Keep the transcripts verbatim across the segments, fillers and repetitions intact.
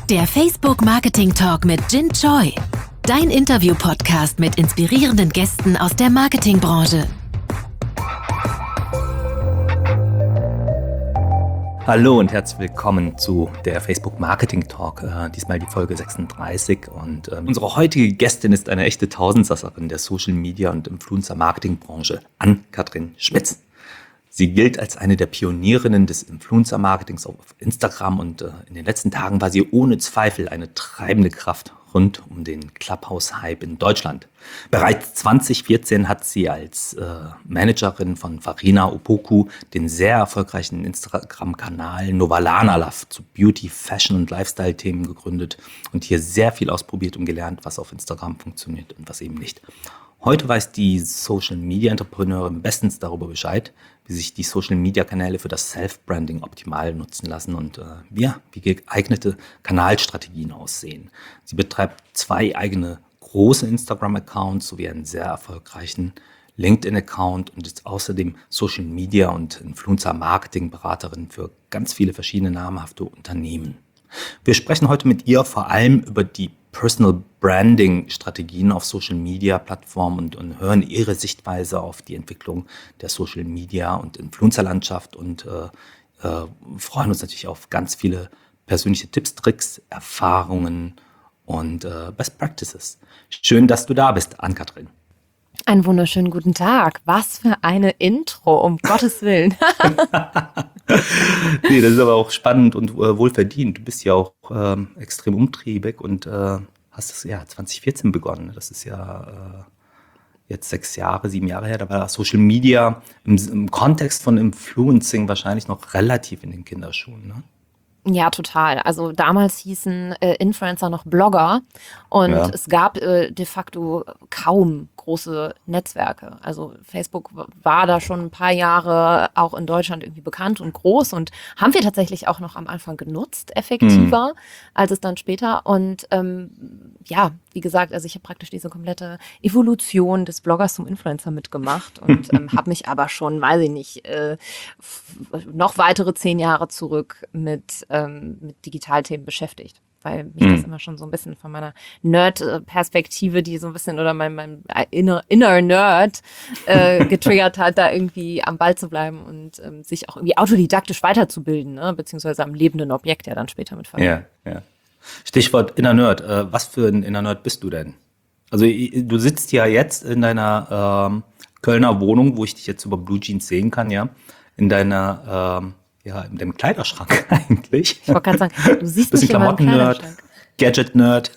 Der Facebook Marketing Talk mit Jin Choi. Dein Interview-Podcast mit inspirierenden Gästen aus der Marketingbranche. Hallo und herzlich willkommen zu der Facebook Marketing Talk, äh, diesmal die Folge sechsunddreißig. Und äh, unsere heutige Gästin ist eine echte Tausendsasserin der Social Media und Influencer Marketing Branche, Ann-Kathrin Schmitz. Sie gilt als eine der Pionierinnen des Influencer-Marketings auf Instagram und äh, in den letzten Tagen war sie ohne Zweifel eine treibende Kraft rund um den Clubhouse-Hype in Deutschland. Bereits zwanzig vierzehn hat sie als äh, Managerin von Farina Opoku den sehr erfolgreichen Instagram-Kanal Novalana Love zu Beauty, Fashion und Lifestyle-Themen gegründet und hier sehr viel ausprobiert und gelernt, was auf Instagram funktioniert und was eben nicht. Heute weiß die Social-Media-Entrepreneurin bestens darüber Bescheid, wie sich die Social-Media-Kanäle für das Self-Branding optimal nutzen lassen und äh, ja, wie geeignete Kanalstrategien aussehen. Sie betreibt zwei eigene große Instagram-Accounts sowie einen sehr erfolgreichen LinkedIn-Account und ist außerdem Social-Media- und Influencer-Marketing-Beraterin für ganz viele verschiedene namhafte Unternehmen. Wir sprechen heute mit ihr vor allem über die Personal Branding Strategien auf Social Media Plattformen und, und hören ihre Sichtweise auf die Entwicklung der Social Media und Influencer Landschaft und äh, äh, freuen uns natürlich auf ganz viele persönliche Tipps, Tricks, Erfahrungen und äh, Best Practices. Schön, dass du da bist, Ann-Kathrin. Einen wunderschönen guten Tag. Was für eine Intro, um Gottes Willen. Nee, das ist aber auch spannend und äh, wohlverdient. Du bist ja auch ähm, extrem umtriebig und äh, hast es ja zwanzig vierzehn begonnen. Das ist ja äh, jetzt sechs Jahre, sieben Jahre her. Da war Social Media im, im Kontext von Influencing wahrscheinlich noch relativ in den Kinderschuhen, ne? Ja, total. Also damals hießen äh, Influencer noch Blogger und Ja. es gab äh, de facto kaum große Netzwerke. Also Facebook war da schon ein paar Jahre auch in Deutschland irgendwie bekannt und groß und haben wir tatsächlich auch noch am Anfang genutzt, effektiver mhm. als es dann später. Und ähm, ja, wie gesagt, also ich habe praktisch diese komplette Evolution des Bloggers zum Influencer mitgemacht und ähm, habe mich aber schon, weiß ich nicht, äh, f- noch weitere zehn Jahre zurück mit ähm, mit Digitalthemen beschäftigt, weil mich Mhm. das immer schon so ein bisschen von meiner Nerd-Perspektive, die so ein bisschen, oder mein, mein inner, inner Nerd äh, getriggert hat, da irgendwie am Ball zu bleiben und ähm, sich auch irgendwie autodidaktisch weiterzubilden, ne? Beziehungsweise am lebenden Objekt ja dann später mit verbinden. Ja, ja. Stichwort Inner Nerd. Äh, was für ein Inner Nerd bist du denn? Also i- du sitzt ja jetzt in deiner ähm, Kölner Wohnung, wo ich dich jetzt über Blue Jeans sehen kann, ja, in deiner ähm, ja, in deinem Kleiderschrank eigentlich. Ich wollte gerade sagen, du siehst Bisschen mich in meinem Klamotten-Nerd, Kleiderschrank. Gadget-Nerd.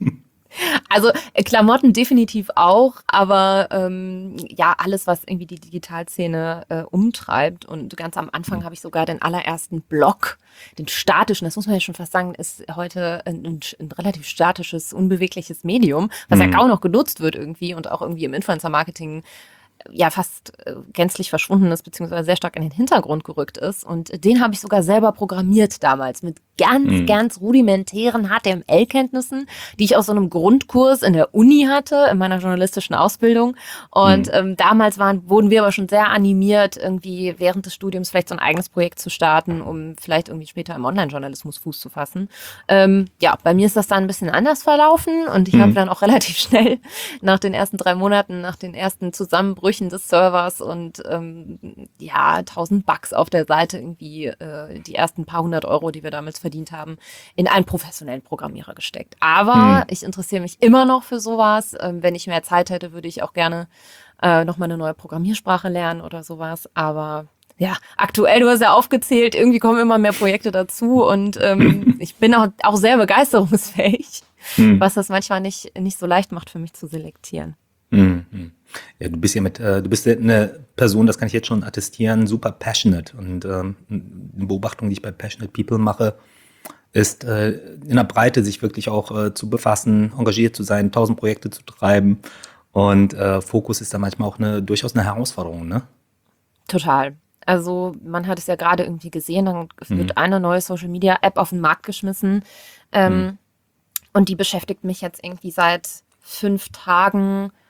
Also äh, Klamotten definitiv auch, aber ähm, ja, alles, was irgendwie die Digitalszene äh, umtreibt. Und ganz am Anfang habe ich sogar den allerersten Blog, den statischen, das muss man ja schon fast sagen, ist heute ein, ein, ein relativ statisches, unbewegliches Medium, was Mhm. ja kaum noch genutzt wird irgendwie und auch irgendwie im Influencer-Marketing ja fast äh, gänzlich verschwunden ist, beziehungsweise sehr stark in den Hintergrund gerückt ist. Und den habe ich sogar selber programmiert damals mit ganz, Mhm. ganz rudimentären H T M L-Kenntnissen, die ich aus so einem Grundkurs in der Uni hatte, in meiner journalistischen Ausbildung. Und Mhm. ähm, damals waren, wurden wir aber schon sehr animiert, irgendwie während des Studiums vielleicht so ein eigenes Projekt zu starten, um vielleicht irgendwie später im Online-Journalismus Fuß zu fassen. Ähm, ja, bei mir ist das dann ein bisschen anders verlaufen und ich Mhm. habe dann auch relativ schnell nach den ersten drei Monaten, nach den ersten Zusammenbrüchen des Servers und ähm, ja, tausend Bugs auf der Seite irgendwie äh, die ersten paar hundert Euro, die wir damals verdient haben, in einen professionellen Programmierer gesteckt. Aber Mhm. ich interessiere mich immer noch für sowas. Ähm, wenn ich mehr Zeit hätte, würde ich auch gerne äh, nochmal eine neue Programmiersprache lernen oder sowas. Aber ja, aktuell, du hast ja aufgezählt, irgendwie kommen immer mehr Projekte dazu und ähm, ich bin auch, auch sehr begeisterungsfähig, Mhm. was das manchmal nicht, nicht so leicht macht für mich zu selektieren. Mhm. Ja, du bist ja mit, äh, du bist ja eine Person, das kann ich jetzt schon attestieren, super passionate. Und ähm, eine Beobachtung, die ich bei Passionate People mache, ist äh, in der Breite sich wirklich auch äh, zu befassen, engagiert zu sein, tausend Projekte zu treiben. Und äh, Fokus ist da manchmal auch eine durchaus eine Herausforderung, ne? Total. Also man hat es ja gerade irgendwie gesehen, dann Mhm. wird eine neue Social-Media-App auf den Markt geschmissen ähm, Mhm. und die beschäftigt mich jetzt irgendwie seit fünf Tagen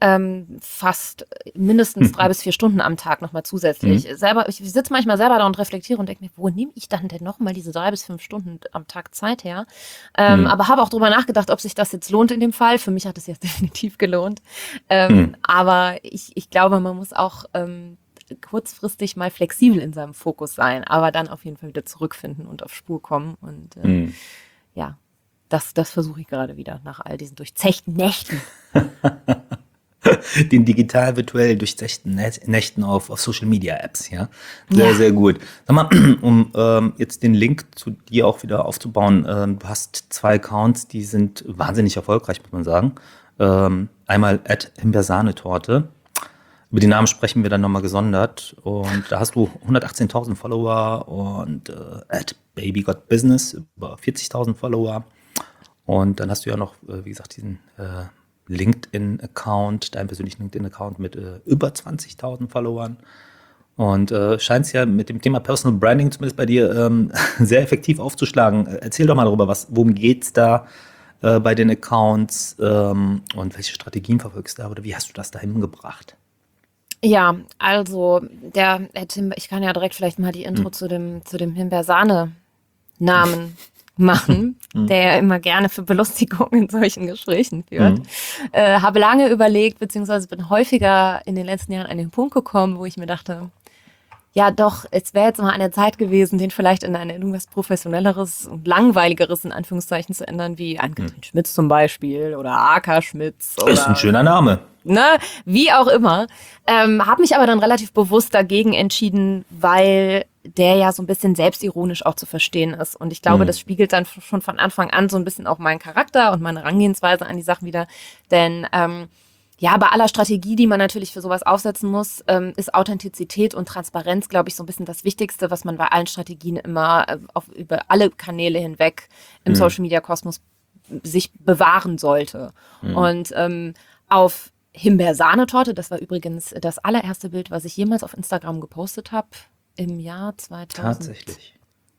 ähm, fast mindestens drei bis vier Stunden am Tag nochmal zusätzlich. Mhm. Selber, ich sitze manchmal selber da und reflektiere und denke mir, wo nehme ich dann denn nochmal diese drei bis fünf Stunden am Tag Zeit her? Ähm, mhm. Aber habe auch drüber nachgedacht, ob sich das jetzt lohnt in dem Fall. Für mich hat es jetzt definitiv gelohnt. Ähm, mhm. Aber ich, ich glaube, man muss auch ähm, kurzfristig mal flexibel in seinem Fokus sein, aber dann auf jeden Fall wieder zurückfinden und auf Spur kommen. Und äh, mhm. ja, das, das versuche ich gerade wieder nach all diesen durchzechten Nächten. Den digital-virtuell durchzechten Nächten auf, auf Social-Media-Apps, ja. Sehr, ja. sehr gut. Sag mal, um ähm, jetzt den Link zu dir auch wieder aufzubauen, ähm, du hast zwei Accounts, die sind wahnsinnig erfolgreich, muss man sagen. Ähm, einmal at Himbeersahnetorte. Über die Namen sprechen wir dann nochmal gesondert. Und da hast du hundertachtzehntausend Follower und äh, at babygotbusiness über vierzigtausend Follower. Und dann hast du ja noch, äh, wie gesagt, diesen äh, LinkedIn-Account, deinen persönlichen LinkedIn-Account mit äh, über zwanzigtausend Followern. Und äh, scheint es ja mit dem Thema Personal Branding zumindest bei dir ähm, sehr effektiv aufzuschlagen. Erzähl doch mal darüber, was, worum geht es da äh, bei den Accounts ähm, und welche Strategien verfolgst du da oder wie hast du das dahin gebracht? Ja, also der, der Tim, ich kann ja direkt vielleicht mal die Intro hm. zu dem, zu dem Himbeersahne-Namen machen, mhm. der ja immer gerne für Belustigung in solchen Gesprächen führt. Mhm. Äh, habe lange überlegt, beziehungsweise bin häufiger in den letzten Jahren an den Punkt gekommen, wo ich mir dachte, ja doch, es wäre jetzt mal eine Zeit gewesen, den vielleicht in ein irgendwas Professionelleres und Langweiligeres in Anführungszeichen zu ändern, wie Ann-Kathrin mhm. Schmitz zum Beispiel oder A K Schmitz. Oder, ist ein schöner Name. Ne, wie auch immer. Ähm, habe mich aber dann relativ bewusst dagegen entschieden, weil der ja so ein bisschen selbstironisch auch zu verstehen ist. Und ich glaube, mhm. das spiegelt dann schon von Anfang an so ein bisschen auch meinen Charakter und meine Herangehensweise an die Sachen wieder. Denn ähm, ja, bei aller Strategie, die man natürlich für sowas aufsetzen muss, ähm, ist Authentizität und Transparenz, glaube ich, so ein bisschen das Wichtigste, was man bei allen Strategien immer äh, auf, über alle Kanäle hinweg im mhm. Social-Media-Kosmos sich bewahren sollte. Mhm. Und ähm, auf Himbeersahnetorte, das war übrigens das allererste Bild, was ich jemals auf Instagram gepostet habe, im Jahr zweitausend. Tatsächlich.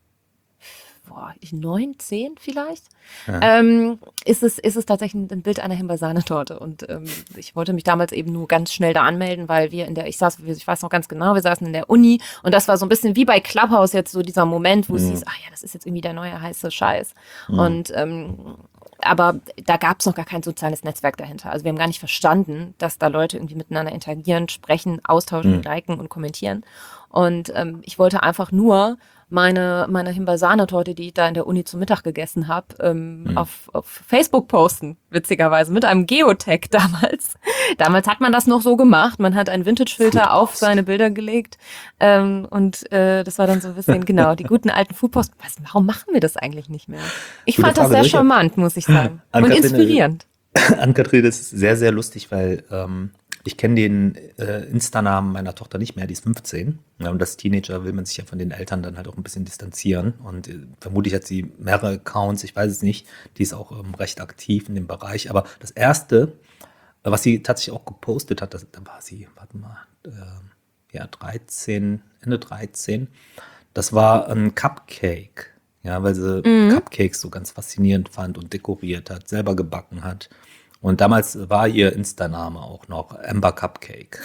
Boah, neun, zehn vielleicht, ja. ähm, ist es, ist es tatsächlich ein Bild einer Himbeersahnetorte. Und ähm, ich wollte mich damals eben nur ganz schnell da anmelden, weil wir in der, ich saß, ich weiß noch ganz genau, wir saßen in der Uni und das war so ein bisschen wie bei Clubhouse jetzt so dieser Moment, wo mhm. es hieß, ach ja, das ist jetzt irgendwie der neue heiße Scheiß. Mhm. Und ähm, aber da gab es noch gar kein soziales Netzwerk dahinter. Also wir haben gar nicht verstanden, dass da Leute irgendwie miteinander interagieren, sprechen, austauschen, mhm. liken und kommentieren. Und ähm, ich wollte einfach nur meine, meine Himbeersahnetorte, die ich da in der Uni zum Mittag gegessen habe, ähm, mhm. auf, auf Facebook posten, witzigerweise, mit einem Geotag damals. Damals hat man das noch so gemacht. Man hat einen Vintage-Filter auf seine Bilder gelegt ähm, und äh, das war dann so ein bisschen, genau, die guten alten Foodposts. Was, warum machen wir das eigentlich nicht mehr? Ich Gute fand Frage, das sehr charmant, muss ich sagen. Und inspirierend. Ann-Kathrin, das ist sehr, sehr lustig, weil ähm, ich kenne den äh, Insta-Namen meiner Tochter nicht mehr, die ist fünfzehn. Ja, und als Teenager will man sich ja von den Eltern dann halt auch ein bisschen distanzieren. Und äh, vermutlich hat sie mehrere Accounts, ich weiß es nicht. Die ist auch ähm, recht aktiv in dem Bereich. Aber das Erste, äh, was sie tatsächlich auch gepostet hat, das, da war sie, warte mal, äh, ja, dreizehn, Ende dreizehn. Das war ein Cupcake. Ja, weil sie mhm. Cupcakes so ganz faszinierend fand und dekoriert hat, selber gebacken hat. Und damals war ihr Insta-Name auch noch Amber Cupcake.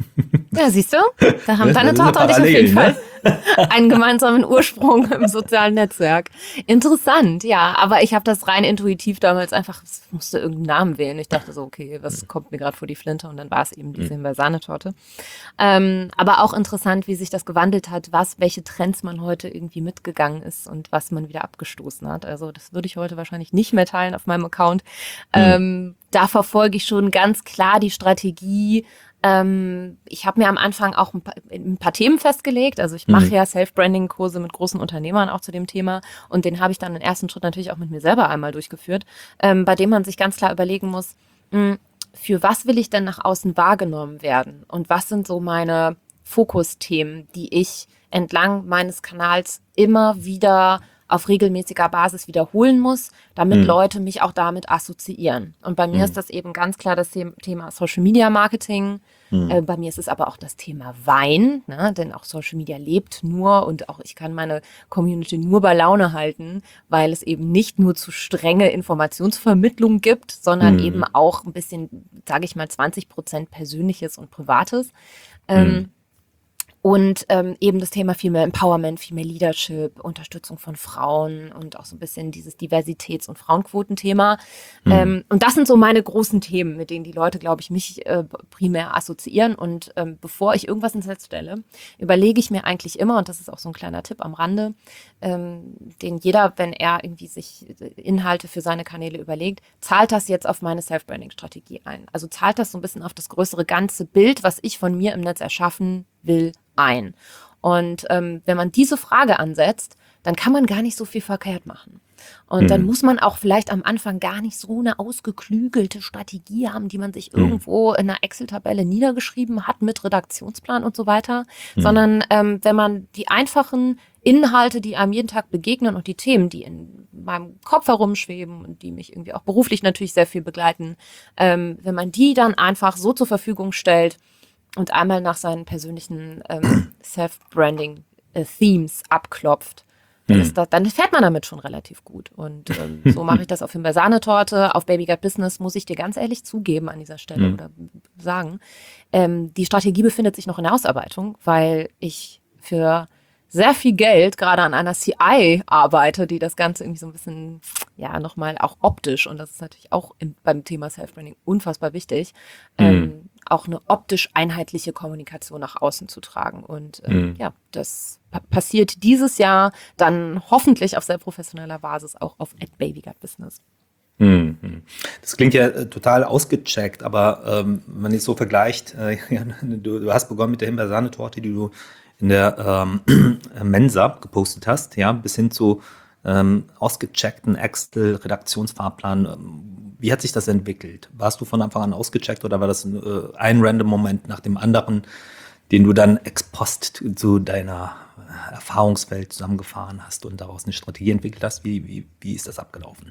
Ja, siehst du? Da haben deine Tochter und ich auf jeden Fall ne? einen gemeinsamen Ursprung im sozialen Netzwerk. Interessant, ja. Aber ich habe das rein intuitiv damals einfach, ich musste irgendeinen Namen wählen. Ich dachte so, okay, was mhm. kommt mir gerade vor die Flinte? Und dann war es eben diese Himbeersahnetorte. Ähm, aber auch interessant, wie sich das gewandelt hat, was, welche Trends man heute irgendwie mitgegangen ist und was man wieder abgestoßen hat. Also das würde ich heute wahrscheinlich nicht mehr teilen auf meinem Account. Mhm. Ähm, da verfolge ich schon ganz klar die Strategie. Ähm, ich habe mir am Anfang auch ein paar, ein paar Themen festgelegt. Also ich mache mhm. ja Self-Branding-Kurse mit großen Unternehmern auch zu dem Thema. Und den habe ich dann im ersten Schritt natürlich auch mit mir selber einmal durchgeführt, ähm, bei dem man sich ganz klar überlegen muss, mh, für was will ich denn nach außen wahrgenommen werden? Und was sind so meine Fokusthemen, die ich entlang meines Kanals immer wieder auf regelmäßiger Basis wiederholen muss, damit mhm. Leute mich auch damit assoziieren. Und bei mir mhm. ist das eben ganz klar das Thema Social Media Marketing, Mhm. Äh, bei mir ist es aber auch das Thema Wein, ne? Denn auch Social Media lebt nur und auch ich kann meine Community nur bei Laune halten, weil es eben nicht nur zu strenge Informationsvermittlung gibt, sondern mhm. eben auch ein bisschen, sage ich mal, zwanzig Prozent Persönliches und Privates. Mhm. Ähm, Und ähm, eben das Thema Female Empowerment, Female Leadership, Unterstützung von Frauen und auch so ein bisschen dieses Diversitäts- und Frauenquotenthema. Mhm. Ähm, und das sind so meine großen Themen, mit denen die Leute, glaube ich, mich äh, primär assoziieren. Und ähm, bevor ich irgendwas ins Netz stelle, überlege ich mir eigentlich immer, und das ist auch so ein kleiner Tipp am Rande, ähm, den jeder, wenn er irgendwie sich Inhalte für seine Kanäle überlegt, zahlt das jetzt auf meine Self-Branding-Strategie ein. Also zahlt das so ein bisschen auf das größere ganze Bild, was ich von mir im Netz erschaffen will, ein. Und ähm, wenn man diese Frage ansetzt, dann kann man gar nicht so viel verkehrt machen. Und mhm. dann muss man auch vielleicht am Anfang gar nicht so eine ausgeklügelte Strategie haben, die man sich mhm. irgendwo in einer Excel-Tabelle niedergeschrieben hat mit Redaktionsplan und so weiter, mhm. sondern ähm, wenn man die einfachen Inhalte, die einem jeden Tag begegnen und die Themen, die in meinem Kopf herumschweben und die mich irgendwie auch beruflich natürlich sehr viel begleiten, ähm, wenn man die dann einfach so zur Verfügung stellt, und einmal nach seinen persönlichen ähm, Self-Branding-Themes abklopft, dann, ist das, dann fährt man damit schon relativ gut. Und ähm, so mache ich das auf Himbeer Sahnetorte. Auf Baby Got Business muss ich dir ganz ehrlich zugeben an dieser Stelle mhm. oder sagen, ähm, die Strategie befindet sich noch in der Ausarbeitung, weil ich für sehr viel Geld gerade an einer C I arbeite, die das Ganze irgendwie so ein bisschen, ja, nochmal auch optisch, und das ist natürlich auch im, beim Thema Self-Branding unfassbar wichtig, mhm. ähm, auch eine optisch einheitliche Kommunikation nach außen zu tragen. Und ähm, mhm. ja, das pa- passiert dieses Jahr dann hoffentlich auf sehr professioneller Basis auch auf at Baby Got Business. Das klingt ja äh, total ausgecheckt, aber ähm, wenn man es so vergleicht, äh, ja, du, du hast begonnen mit der Himbeer-Sahnetorte, die du in der ähm, Mensa gepostet hast, ja, bis hin zu ähm, ausgecheckten Excel-Redaktionsfahrplan. Wie hat sich das entwickelt? Warst du von Anfang an ausgecheckt oder war das ein, äh, ein random Moment nach dem anderen, den du dann ex post zu deiner Erfahrungswelt zusammengefahren hast und daraus eine Strategie entwickelt hast? Wie, wie, wie ist das abgelaufen?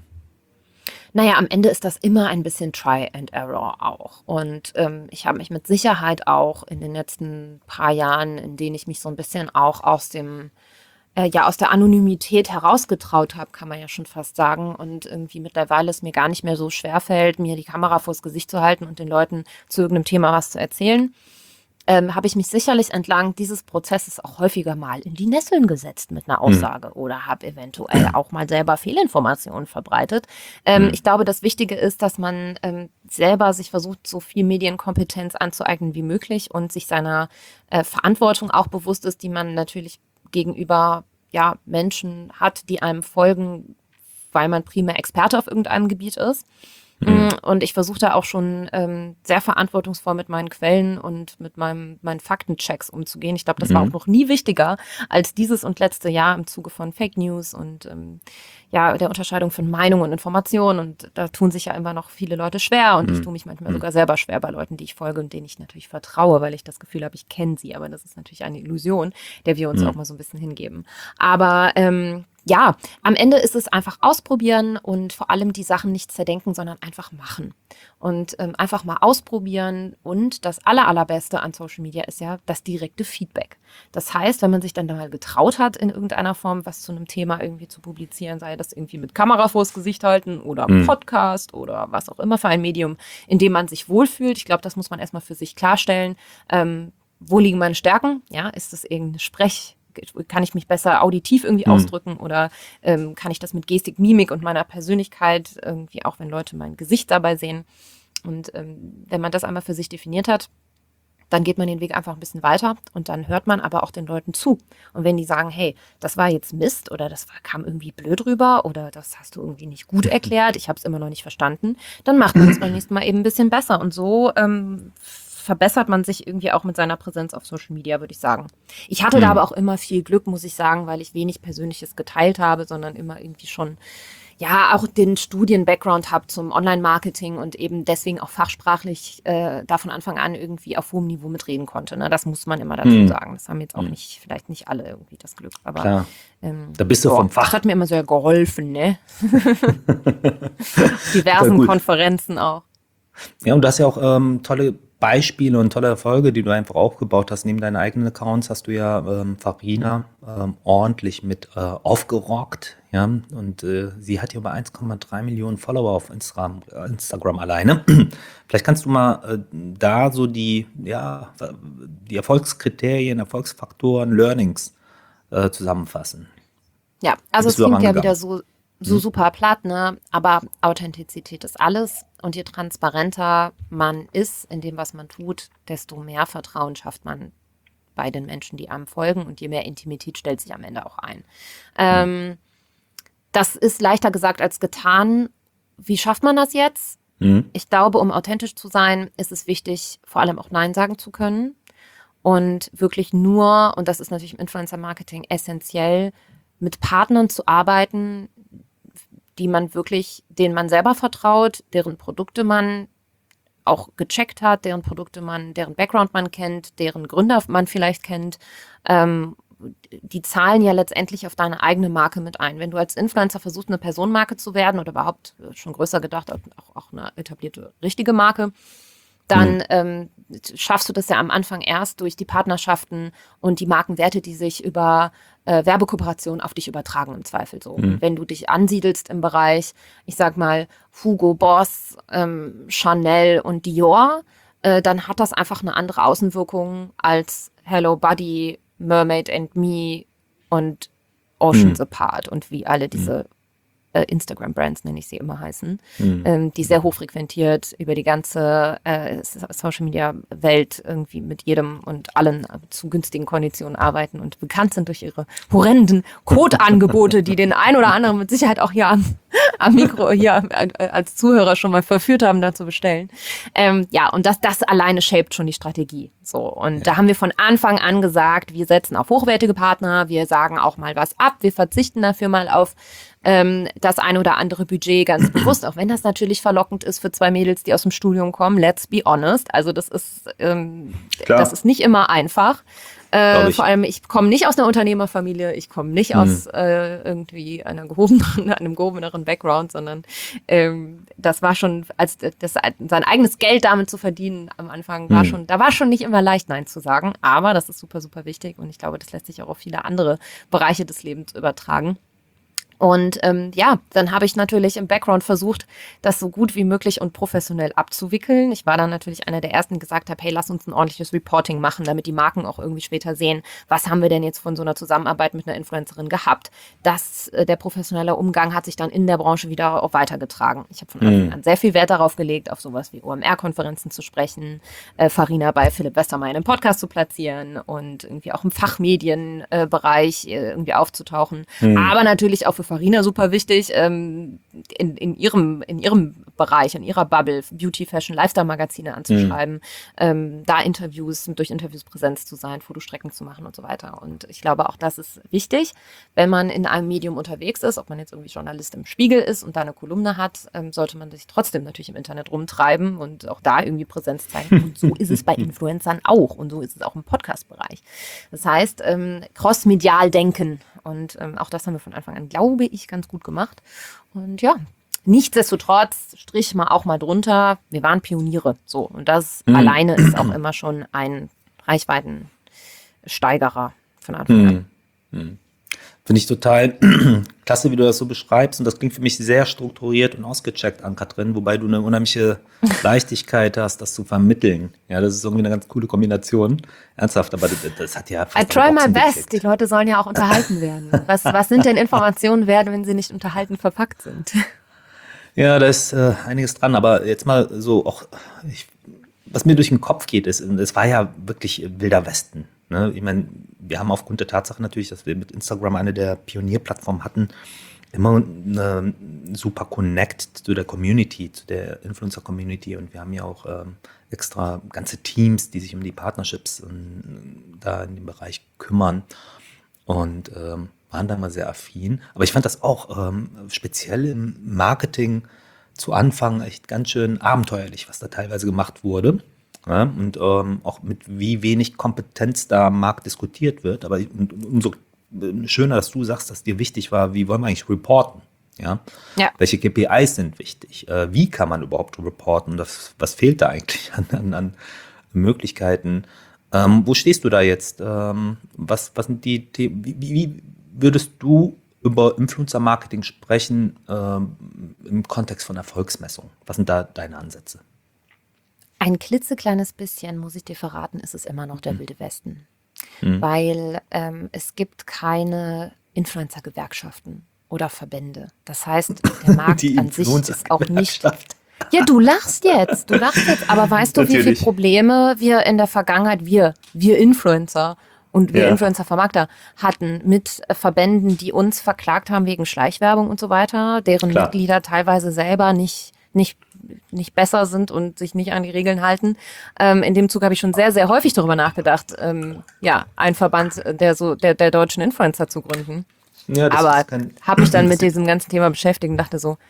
Naja, am Ende ist das immer ein bisschen Try and Error auch. Und ähm, ich habe mich mit Sicherheit auch in den letzten paar Jahren, in denen ich mich so ein bisschen auch aus dem, äh, ja, aus der Anonymität herausgetraut habe, kann man ja schon fast sagen. Und irgendwie mittlerweile es mir gar nicht mehr so schwerfällt, mir die Kamera vors Gesicht zu halten und den Leuten zu irgendeinem Thema was zu erzählen. Ähm, habe ich mich sicherlich entlang dieses Prozesses auch häufiger mal in die Nesseln gesetzt mit einer Aussage mhm. oder habe eventuell auch mal selber Fehlinformationen verbreitet. Ähm, mhm. Ich glaube, das Wichtige ist, dass man ähm, selber sich versucht, so viel Medienkompetenz anzueignen wie möglich und sich seiner äh, Verantwortung auch bewusst ist, die man natürlich gegenüber ja, Menschen hat, die einem folgen, weil man primär Experte auf irgendeinem Gebiet ist. Mhm. Und ich versuche da auch schon ähm, sehr verantwortungsvoll mit meinen Quellen und mit meinem, meinen Faktenchecks umzugehen. Ich glaube, das mhm. war auch noch nie wichtiger als dieses und letzte Jahr im Zuge von Fake News und ähm, ja, der Unterscheidung von Meinung und Information. Und da tun sich ja immer noch viele Leute schwer und mhm. ich tue mich manchmal mhm. sogar selber schwer bei Leuten, die ich folge und denen ich natürlich vertraue, weil ich das Gefühl habe, ich kenne sie. Aber das ist natürlich eine Illusion, der wir uns mhm. auch mal so ein bisschen hingeben. Aber ähm, ja, am Ende ist es einfach ausprobieren und vor allem die Sachen nicht zerdenken, sondern einfach machen. Und ähm, einfach mal ausprobieren. Und das aller, allerbeste an Social Media ist ja das direkte Feedback. Das heißt, wenn man sich dann da mal getraut hat, in irgendeiner Form was zu einem Thema irgendwie zu publizieren, sei das irgendwie mit Kamera vors Gesicht halten oder mhm. Podcast oder was auch immer für ein Medium, in dem man sich wohlfühlt. Ich glaube, das muss man erstmal für sich klarstellen. Ähm, wo liegen meine Stärken? Ja, ist das irgendeine Sprech- Kann ich mich besser auditiv irgendwie mhm. ausdrücken oder ähm, kann ich das mit Gestik, Mimik und meiner Persönlichkeit irgendwie, auch wenn Leute mein Gesicht dabei sehen. Und ähm, wenn man das einmal für sich definiert hat, dann geht man den Weg einfach ein bisschen weiter und dann hört man aber auch den Leuten zu. Und wenn die sagen, hey, das war jetzt Mist oder das war, kam irgendwie blöd rüber oder das hast du irgendwie nicht gut erklärt, ich habe es immer noch nicht verstanden, dann macht man es beim nächsten Mal eben ein bisschen besser. Und so ähm, verbessert man sich irgendwie auch mit seiner Präsenz auf Social Media, würde ich sagen. Ich hatte mhm. da aber auch immer viel Glück, muss ich sagen, weil ich wenig Persönliches geteilt habe, sondern immer irgendwie schon, ja, auch den Studien-Background habe zum Online-Marketing und eben deswegen auch fachsprachlich äh, da von Anfang an irgendwie auf hohem Niveau mitreden konnte. Ne? Das muss man immer dazu mhm. sagen. Das haben jetzt auch mhm. nicht, vielleicht nicht alle irgendwie das Glück. Aber Klar. Ähm, da bist du boah, vom Fach. Das hat mir immer sehr geholfen, ne? Diversen Konferenzen auch. Ja, und du hast ja auch ähm, tolle Beispiele und tolle Erfolge, die du einfach aufgebaut hast. Neben deinen eigenen Accounts hast du ja ähm, Farina ähm, ordentlich mit äh, aufgerockt. Ja, und äh, sie hat ja über eins Komma drei Millionen Follower auf Instagram, äh, Instagram alleine. Vielleicht kannst du mal äh, da so die, ja, die Erfolgskriterien, Erfolgsfaktoren, Learnings äh, zusammenfassen. Ja, Wie also bist es du da klingt ja rangegangen? wieder so, so super platt, ne? Aber Authentizität ist alles. Und je transparenter man ist in dem, was man tut, desto mehr Vertrauen schafft man bei den Menschen, die einem folgen. Und je mehr Intimität stellt sich am Ende auch ein. Ähm, das ist leichter gesagt als getan. Wie schafft man das jetzt? Mhm. Ich glaube, um authentisch zu sein, ist es wichtig, vor allem auch Nein sagen zu können. Und wirklich nur, und das ist natürlich im Influencer-Marketing essentiell, mit Partnern zu arbeiten, die man wirklich, denen man selber vertraut, deren Produkte man auch gecheckt hat, deren Produkte man, deren Background man kennt, deren Gründer man vielleicht kennt. Ähm, die zahlen ja letztendlich auf deine eigene Marke mit ein. Wenn du als Influencer versuchst, eine Personenmarke zu werden oder überhaupt schon größer gedacht, auch, auch eine etablierte richtige Marke, dann ähm, schaffst du das ja am Anfang erst durch die Partnerschaften und die Markenwerte, die sich über äh, Werbekooperationen auf dich übertragen im Zweifel so. Und wenn du dich ansiedelst im Bereich, ich sag mal, Hugo Boss, ähm, Chanel und Dior, äh, dann hat das einfach eine andere Außenwirkung als Hello Buddy, Mermaid and Me und Oceans Apart und wie alle diese äh, Instagram-Brands, nenne ich sie immer, heißen, ähm, die sehr hochfrequentiert über die ganze äh, Social-Media-Welt irgendwie mit jedem und allen zu günstigen Konditionen arbeiten und bekannt sind durch ihre horrenden Code-Angebote, die den ein oder anderen mit Sicherheit auch hier am, am Mikro hier äh, als Zuhörer schon mal verführt haben, da zu bestellen. Ähm, ja, und das, das alleine shaped schon die Strategie. So, und ja. Da haben wir von Anfang an gesagt, wir setzen auf hochwertige Partner, wir sagen auch mal was ab, wir verzichten dafür mal auf ähm, das ein oder andere Budget ganz bewusst, auch wenn das natürlich verlockend ist für zwei Mädels, die aus dem Studium kommen, let's be honest. Also das ist, ähm, das ist nicht immer einfach. Äh, vor allem, ich komme nicht aus einer Unternehmerfamilie, ich komme nicht mhm. aus äh, irgendwie einer gehobeneren, einem gehobeneren Background, sondern ähm, das war schon, als das, sein eigenes Geld damit zu verdienen am Anfang war mhm. schon, da war schon nicht immer leicht, Nein zu sagen, aber das ist super, super wichtig und ich glaube, das lässt sich auch auf viele andere Bereiche des Lebens übertragen. Und ähm, ja, dann habe ich natürlich im Background versucht, das so gut wie möglich und professionell abzuwickeln. Ich war dann natürlich einer der Ersten, die gesagt habe, hey, lass uns ein ordentliches Reporting machen, damit die Marken auch irgendwie später sehen, was haben wir denn jetzt von so einer Zusammenarbeit mit einer Influencerin gehabt. Das, äh, der professionelle Umgang hat sich dann in der Branche wieder auch weitergetragen. Ich habe von Anfang an sehr viel Wert darauf gelegt, auf sowas wie O M R-Konferenzen zu sprechen, äh, Farina bei Philipp Westermeier in einem Podcast zu platzieren und irgendwie auch im Fachmedienbereich äh, irgendwie aufzutauchen. Mhm. Aber natürlich auch für Farina super wichtig, ähm, in, in, ihrem, in ihrem Bereich, in ihrer Bubble, Beauty, Fashion, Lifestyle-Magazine anzuschreiben, mhm. ähm, da Interviews, durch Interviews Präsenz zu sein, Fotostrecken zu machen und so weiter. Und ich glaube, auch das ist wichtig, wenn man in einem Medium unterwegs ist, ob man jetzt irgendwie Journalist im Spiegel ist und da eine Kolumne hat, ähm, sollte man sich trotzdem natürlich im Internet rumtreiben und auch da irgendwie Präsenz zeigen. Und so ist es bei Influencern auch und so ist es auch im Podcast-Bereich. Das heißt, ähm, crossmedial denken und ähm, auch das haben wir von Anfang an, glaube ich, ganz gut gemacht. Und ja, nichtsdestotrotz, Strich mal auch mal drunter, wir waren Pioniere. So, und das mhm. alleine ist auch immer schon ein Reichweitensteigerer von Anfang mhm. an. Mhm. Finde ich total klasse, wie du das so beschreibst. Und das klingt für mich sehr strukturiert und ausgecheckt, Ann-Kathrin, wobei du eine unheimliche Leichtigkeit hast, das zu vermitteln. Ja, das ist irgendwie eine ganz coole Kombination. Ernsthaft, aber das, das hat ja fast I try my best. Die Leute sollen ja auch unterhalten werden. Was, was sind denn Informationen wert, wenn sie nicht unterhalten verpackt sind? Ja, da ist äh, einiges dran. Aber jetzt mal so auch, ich, was mir durch den Kopf geht, ist, es war ja wirklich Wilder Westen. Ne? Ich meine, wir haben aufgrund der Tatsache natürlich, dass wir mit Instagram eine der Pionierplattformen hatten, immer eine super Connect zu der Community, zu der Influencer-Community. Und wir haben ja auch ähm, extra ganze Teams, die sich um die Partnerships ähm, da in dem Bereich kümmern. Und ähm, waren da mal sehr affin. Aber ich fand das auch ähm, speziell im Marketing zu Anfang echt ganz schön abenteuerlich, was da teilweise gemacht wurde. Ja, und ähm, auch mit wie wenig Kompetenz da am Markt diskutiert wird. Aber und, umso schöner, dass du sagst, dass dir wichtig war, wie wollen wir eigentlich reporten? Ja? Ja. Welche K P Is sind wichtig? Äh, wie kann man überhaupt reporten? Das, was fehlt da eigentlich an, an, an Möglichkeiten? Ähm, wo stehst du da jetzt? Ähm, was, was sind die Themen? Wie, wie würdest du über Influencer-Marketing sprechen ähm, im Kontext von Erfolgsmessung? Was sind da deine Ansätze? Ein klitzekleines bisschen, muss ich dir verraten, ist es immer noch der Mhm. Wilde Westen. Mhm. Weil ähm, es gibt keine Influencer-Gewerkschaften oder Verbände. Das heißt, der Markt Die an sich ist auch nicht... Influencer-Gewerkschaft. Ja, du lachst jetzt, du lachst jetzt, aber weißt du, wie viele Natürlich. Probleme wir in der Vergangenheit, wir, wir Influencer und wir Ja. Influencer-Vermarkter hatten mit äh, Verbänden, die uns verklagt haben wegen Schleichwerbung und so weiter, deren Klar. Mitglieder teilweise selber nicht, nicht, nicht besser sind und sich nicht an die Regeln halten. Ähm, in dem Zug habe ich schon sehr, sehr häufig darüber nachgedacht, ähm, ja, einen Verband der, so, der, der deutschen Influencer zu gründen. Ja, das Aber ist kein, habe mich dann mit diesem ganzen Thema beschäftigt und dachte so,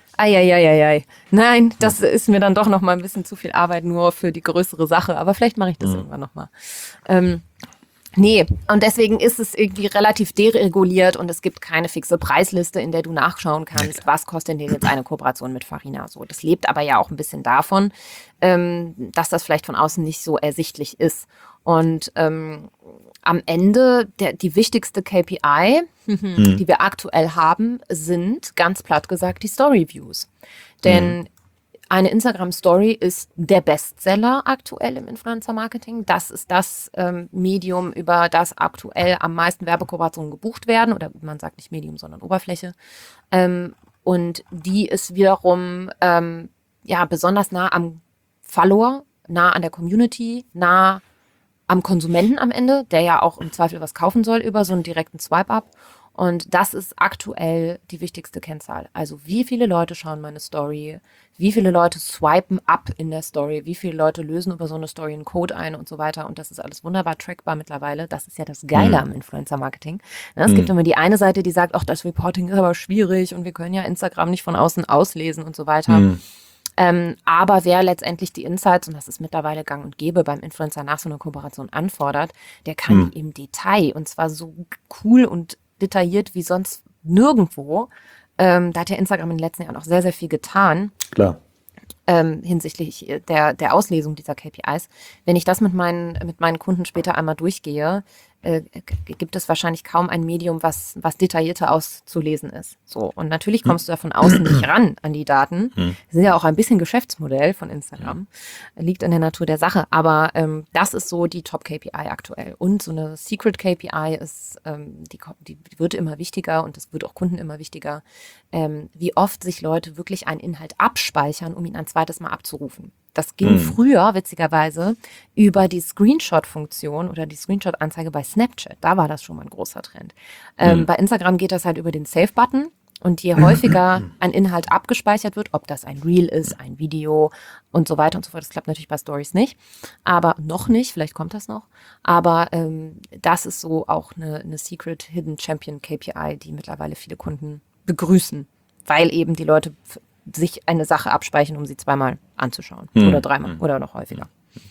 ei, nein, das ist mir dann doch noch mal ein bisschen zu viel Arbeit nur für die größere Sache. Aber vielleicht mache ich das Mhm. irgendwann noch mal. Ähm, nee, und deswegen ist es irgendwie relativ dereguliert und es gibt keine fixe Preisliste, in der du nachschauen kannst, was kostet denn jetzt eine Kooperation mit Farina. So, das lebt aber ja auch ein bisschen davon, ähm, dass das vielleicht von außen nicht so ersichtlich ist. Und ähm, am Ende, der, die wichtigste K P I, Mhm. die wir aktuell haben, sind ganz platt gesagt die Story-Views. Denn eine Instagram-Story ist der Bestseller aktuell im Influencer-Marketing. Das ist das ähm, Medium, über das aktuell am meisten Werbekooperationen gebucht werden. Oder man sagt nicht Medium, sondern Oberfläche. Ähm, und die ist wiederum ähm, ja, besonders nah am Follower, nah an der Community, nah am Konsumenten am Ende, der ja auch im Zweifel was kaufen soll über so einen direkten Swipe-Up. Und das ist aktuell die wichtigste Kennzahl. Also wie viele Leute schauen meine Story, wie viele Leute swipen up in der Story, wie viele Leute lösen über so eine Story einen Code ein und so weiter. Und das ist alles wunderbar trackbar mittlerweile. Das ist ja das Geile am Influencer-Marketing. Ne, es Mhm. gibt immer die eine Seite, die sagt, ach, das Reporting ist aber schwierig und wir können ja Instagram nicht von außen auslesen und so weiter. Mhm. Ähm, aber wer letztendlich die Insights, und das ist mittlerweile gang und gäbe beim Influencer nach so einer Kooperation anfordert, der kann Hm. die im Detail und zwar so cool und detailliert wie sonst nirgendwo. Ähm, da hat ja Instagram in den letzten Jahren auch sehr, sehr viel getan. Klar. Ähm, hinsichtlich der, der Auslesung dieser K P Is. Wenn ich das mit meinen, mit meinen Kunden später einmal durchgehe, äh, g- gibt es wahrscheinlich kaum ein Medium, was, was detaillierter auszulesen ist. So. Und natürlich kommst du da von außen nicht ran an die Daten. Hm. Das ist ja auch ein bisschen Geschäftsmodell von Instagram. Liegt in der Natur der Sache. Aber ähm, das ist so die Top-K P I aktuell. Und so eine Secret-K P I ist, ähm, die, ko- die wird immer wichtiger und das wird auch Kunden immer wichtiger, ähm, wie oft sich Leute wirklich einen Inhalt abspeichern, um ihn ein zweites Mal abzurufen. Das ging Hm. früher, witzigerweise, über die Screenshot-Funktion oder die Screenshot-Anzeige bei Snapchat. Da war das schon mal ein großer Trend. Ähm, Hm. Bei Instagram geht das halt über den Save-Button. Und je häufiger ein Inhalt abgespeichert wird, ob das ein Reel ist, ein Video und so weiter und so fort, das klappt natürlich bei Stories nicht, aber noch nicht, vielleicht kommt das noch, aber ähm, das ist so auch eine, eine Secret Hidden Champion K P I, die mittlerweile viele Kunden begrüßen, weil eben die Leute f- sich eine Sache abspeichern, um sie zweimal anzuschauen Hm. oder dreimal oder noch häufiger.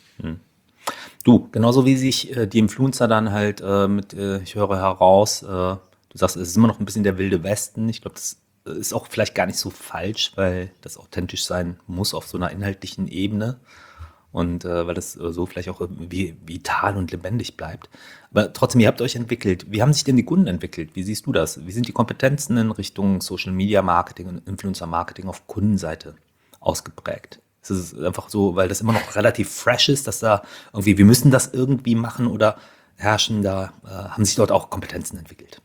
Du, genauso wie sich äh, die Influencer dann halt äh, mit, äh, ich höre heraus, äh, du sagst, es ist immer noch ein bisschen der wilde Westen. Ich glaube, das äh, ist auch vielleicht gar nicht so falsch, weil das authentisch sein muss auf so einer inhaltlichen Ebene und äh, weil das äh, so vielleicht auch irgendwie vital und lebendig bleibt. Aber trotzdem, ihr habt euch entwickelt. Wie haben sich denn die Kunden entwickelt? Wie siehst du das? Wie sind die Kompetenzen in Richtung Social Media Marketing und Influencer Marketing auf Kundenseite ausgeprägt? Ist es einfach so, weil das immer noch relativ fresh ist, dass da irgendwie, wir müssen das irgendwie machen oder herrschen da, äh, haben sich dort auch Kompetenzen entwickelt?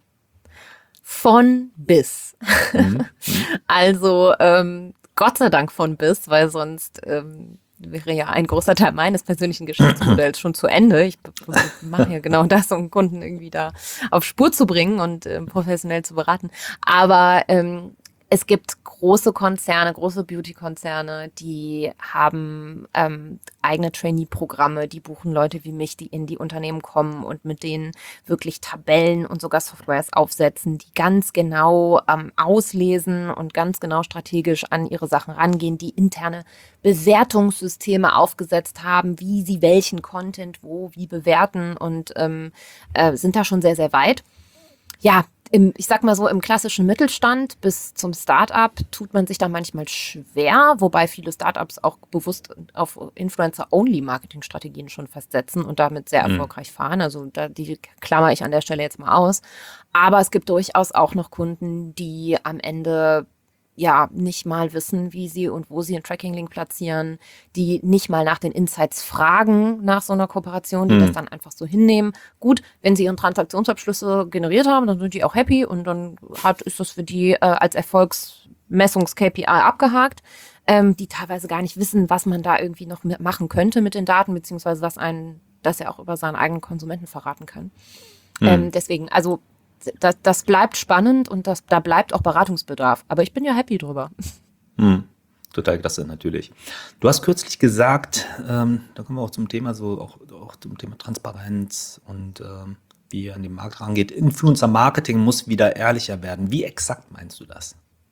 Von bis. Mhm. Also ähm, Gott sei Dank von bis, weil sonst ähm, wäre ja ein großer Teil meines persönlichen Geschäftsmodells schon zu Ende. Ich b- b- mache ja genau das, um Kunden irgendwie da auf Spur zu bringen und ähm, professionell zu beraten. Aber ähm, es gibt große Konzerne, große Beauty-Konzerne, die haben ähm, eigene Trainee-Programme, die buchen Leute wie mich, die in die Unternehmen kommen und mit denen wirklich Tabellen und sogar Softwares aufsetzen, die ganz genau ähm, auslesen und ganz genau strategisch an ihre Sachen rangehen, die interne Bewertungssysteme aufgesetzt haben, wie sie welchen Content wo wie bewerten und ähm, äh, sind da schon sehr, sehr weit. Ja, Im, ich sag mal so, im klassischen Mittelstand bis zum Start-up tut man sich da manchmal schwer, wobei viele Startups auch bewusst auf Influencer-Only-Marketing-Strategien schon festsetzen und damit sehr erfolgreich fahren. Also da, die klammer ich an der Stelle jetzt mal aus. Aber es gibt durchaus auch noch Kunden, die am Ende ja nicht mal wissen, wie sie und wo sie einen Tracking-Link platzieren, die nicht mal nach den Insights fragen nach so einer Kooperation, die Mhm. das dann einfach so hinnehmen. Gut, wenn sie ihren Transaktionsabschlüsse generiert haben, dann sind die auch happy und dann hat, ist das für die äh, als Erfolgsmessungs-K P I abgehakt, ähm, die teilweise gar nicht wissen, was man da irgendwie noch mit machen könnte mit den Daten, beziehungsweise was einen, das er auch über seinen eigenen Konsumenten verraten kann. Mhm. Ähm, deswegen, also das, das bleibt spannend und das, da bleibt auch Beratungsbedarf. Aber ich bin ja happy drüber. Hm, total klasse, natürlich. Du hast kürzlich gesagt, ähm, da kommen wir auch zum Thema, so auch, auch zum Thema Transparenz und ähm, wie ihr an den Markt rangeht. Influencer-Marketing muss wieder ehrlicher werden. Wie exakt meinst du das?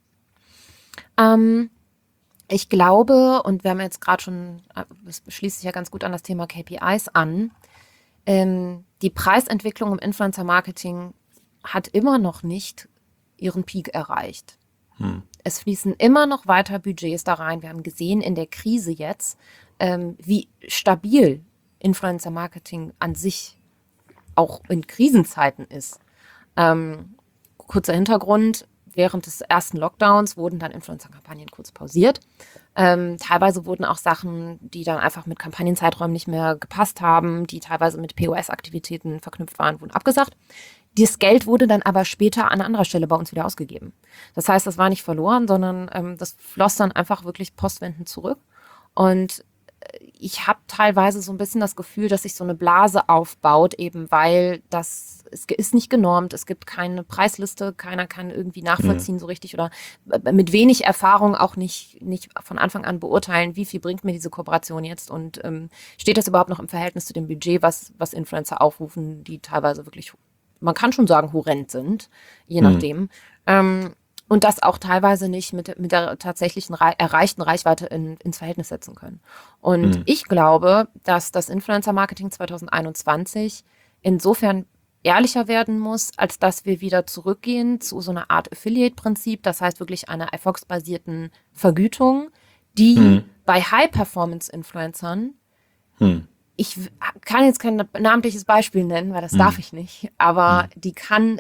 Ähm, ich glaube, und wir haben jetzt gerade schon, das schließt sich ja ganz gut an das Thema K P Is an, ähm, die Preisentwicklung im Influencer-Marketing hat immer noch nicht ihren Peak erreicht. Hm. Es fließen immer noch weiter Budgets da rein. Wir haben gesehen in der Krise jetzt, ähm, wie stabil Influencer-Marketing an sich auch in Krisenzeiten ist. Ähm, kurzer Hintergrund, während des ersten Lockdowns wurden dann Influencer-Kampagnen kurz pausiert. Ähm, teilweise wurden auch Sachen, die dann einfach mit Kampagnenzeiträumen nicht mehr gepasst haben, die teilweise mit P O S-Aktivitäten verknüpft waren, wurden abgesagt. Das Geld wurde dann aber später an anderer Stelle bei uns wieder ausgegeben. Das heißt, das war nicht verloren, sondern ähm, das floss dann einfach wirklich postwendend zurück. Und ich habe teilweise so ein bisschen das Gefühl, dass sich so eine Blase aufbaut, eben weil das, es ist nicht genormt, es gibt keine Preisliste, keiner kann irgendwie nachvollziehen so richtig oder mit wenig Erfahrung auch nicht, nicht von Anfang an beurteilen, wie viel bringt mir diese Kooperation jetzt und ähm, steht das überhaupt noch im Verhältnis zu dem Budget, was, was Influencer aufrufen, die teilweise wirklich, man kann schon sagen, horrend sind, je Mhm. nachdem. Ähm, und das auch teilweise nicht mit, mit der tatsächlichen rei- erreichten Reichweite in, ins Verhältnis setzen können. Und Mhm. ich glaube, dass das Influencer-Marketing zwanzig einundzwanzig insofern ehrlicher werden muss, als dass wir wieder zurückgehen zu so einer Art Affiliate-Prinzip, das heißt wirklich einer erfolgsbasierten Vergütung, die Mhm. bei High-Performance-Influencern, Hm. ich w- kann jetzt kein namentliches Beispiel nennen, weil das Mhm. darf ich nicht, aber die kann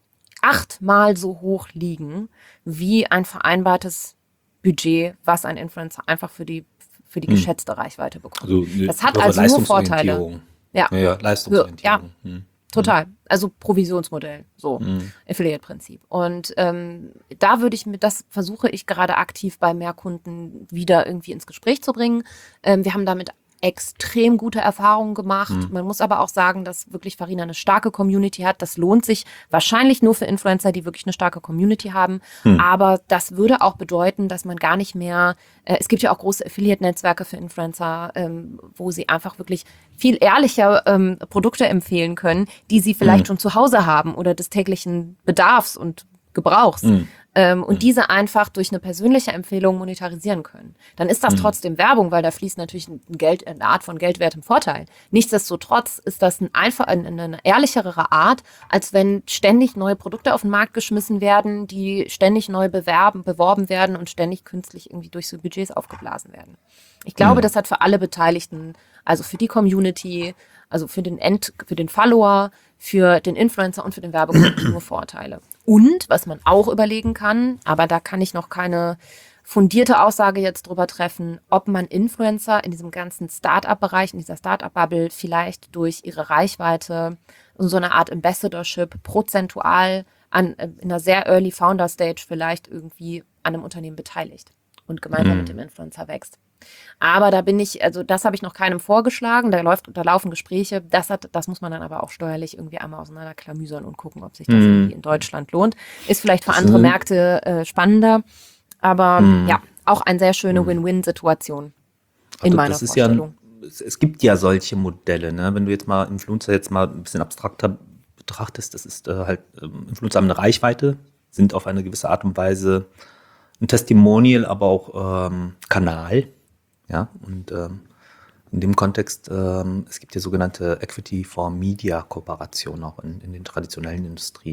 achtmal so hoch liegen wie ein vereinbartes Budget, was ein Influencer einfach für die, für die Mhm. geschätzte Reichweite bekommt. Also eine Das hat höhere also nur Vorteile. Leistungsorientierung. Ja, Ja, ja, Leistungsorientierung. Hm. total. Also Provisionsmodell, so Mhm. Affiliate-Prinzip. Und ähm, da würde ich mit, das versuche ich gerade aktiv bei mehr Kunden wieder irgendwie ins Gespräch zu bringen. Ähm, wir haben damit extrem gute Erfahrungen gemacht. Mhm. Man muss aber auch sagen, dass wirklich Farina eine starke Community hat. Das lohnt sich wahrscheinlich nur für Influencer, die wirklich eine starke Community haben. Mhm. Aber das würde auch bedeuten, dass man gar nicht mehr, äh, es gibt ja auch große Affiliate-Netzwerke für Influencer, ähm, wo sie einfach wirklich viel ehrlicher ähm, Produkte empfehlen können, die sie vielleicht Mhm. schon zu Hause haben oder des täglichen Bedarfs und Gebrauchs. Mhm. Ähm, und diese einfach durch eine persönliche Empfehlung monetarisieren können. Dann ist das Mhm. trotzdem Werbung, weil da fließt natürlich ein Geld, eine Art von geldwertem Vorteil. Nichtsdestotrotz ist das ein einfach, eine, eine ehrlichere Art, als wenn ständig neue Produkte auf den Markt geschmissen werden, die ständig neu bewerben, beworben werden und ständig künstlich irgendwie durch so Budgets aufgeblasen werden. Ich glaube, Mhm. das hat für alle Beteiligten, also für die Community, also für den End, für den Follower, für den Influencer und für den Werbekunden nur Vorteile. Und was man auch überlegen kann, aber da kann ich noch keine fundierte Aussage jetzt drüber treffen, ob man Influencer in diesem ganzen Start-up-Bereich, in dieser Start-up-Bubble vielleicht durch ihre Reichweite und so eine Art Ambassadorship prozentual an, in einer sehr early Founder-Stage vielleicht irgendwie an einem Unternehmen beteiligt und gemeinsam Mhm. mit dem Influencer wächst. Aber da bin ich, also das habe ich noch keinem vorgeschlagen, da läuft, da laufen Gespräche, das hat, das muss man dann aber auch steuerlich irgendwie einmal auseinanderklamüsern und gucken, ob sich das Mhm. irgendwie in Deutschland lohnt. Ist vielleicht für Das andere sind- Märkte äh, spannender, aber Mhm. ja, auch eine sehr schöne Win-Win-Situation in Also meiner das ist ja ein, Vorstellung. es, es gibt ja solche Modelle, ne? Wenn du jetzt mal Influencer jetzt mal ein bisschen abstrakter betrachtest, das ist äh, halt, ähm, Influencer haben eine Reichweite, sind auf eine gewisse Art und Weise ein Testimonial, aber auch ähm, Kanal. Ja, und ähm, in dem Kontext, ähm, es gibt ja sogenannte Equity for Media Kooperationen auch in, in den traditionellen Industrien.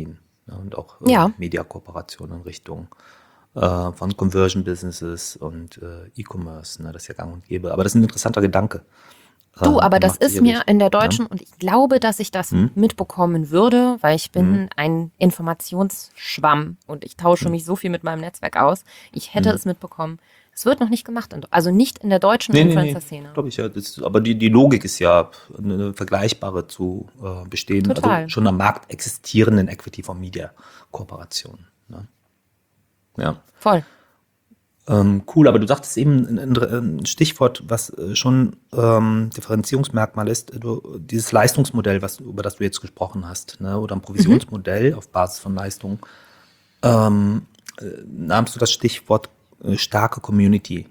Ja, und auch äh, Ja. Media-Kooperationen in Richtung äh, von Conversion-Businesses und äh, E-Commerce, ne, das ist ja gang und gäbe. Aber das ist ein interessanter Gedanke. Du, Äh, aber und das macht ist sicherlich- mir in der deutschen, und ich glaube, dass ich das Hm? mitbekommen würde, weil ich bin Hm. ein Informationsschwamm und ich tausche mich so viel mit meinem Netzwerk aus. Ich hätte Hm. es mitbekommen. Es wird noch nicht gemacht, in, also nicht in der deutschen Nee, nee, nee, Influencer-Szene. glaube ich ja. Das, aber die, die Logik ist ja eine vergleichbare zu äh, bestehenden, Total. also schon am Markt existierenden Equity for Media Kooperationen. Ne? Ja. Voll. Ähm, cool, aber du sagtest eben ein, ein, ein Stichwort, was äh, schon ähm, Differenzierungsmerkmal ist, du, dieses Leistungsmodell, was, über das du jetzt gesprochen hast, ne, oder ein Provisionsmodell Mhm. auf Basis von Leistung. Ähm, äh, nahmst du das Stichwort äh, starke Community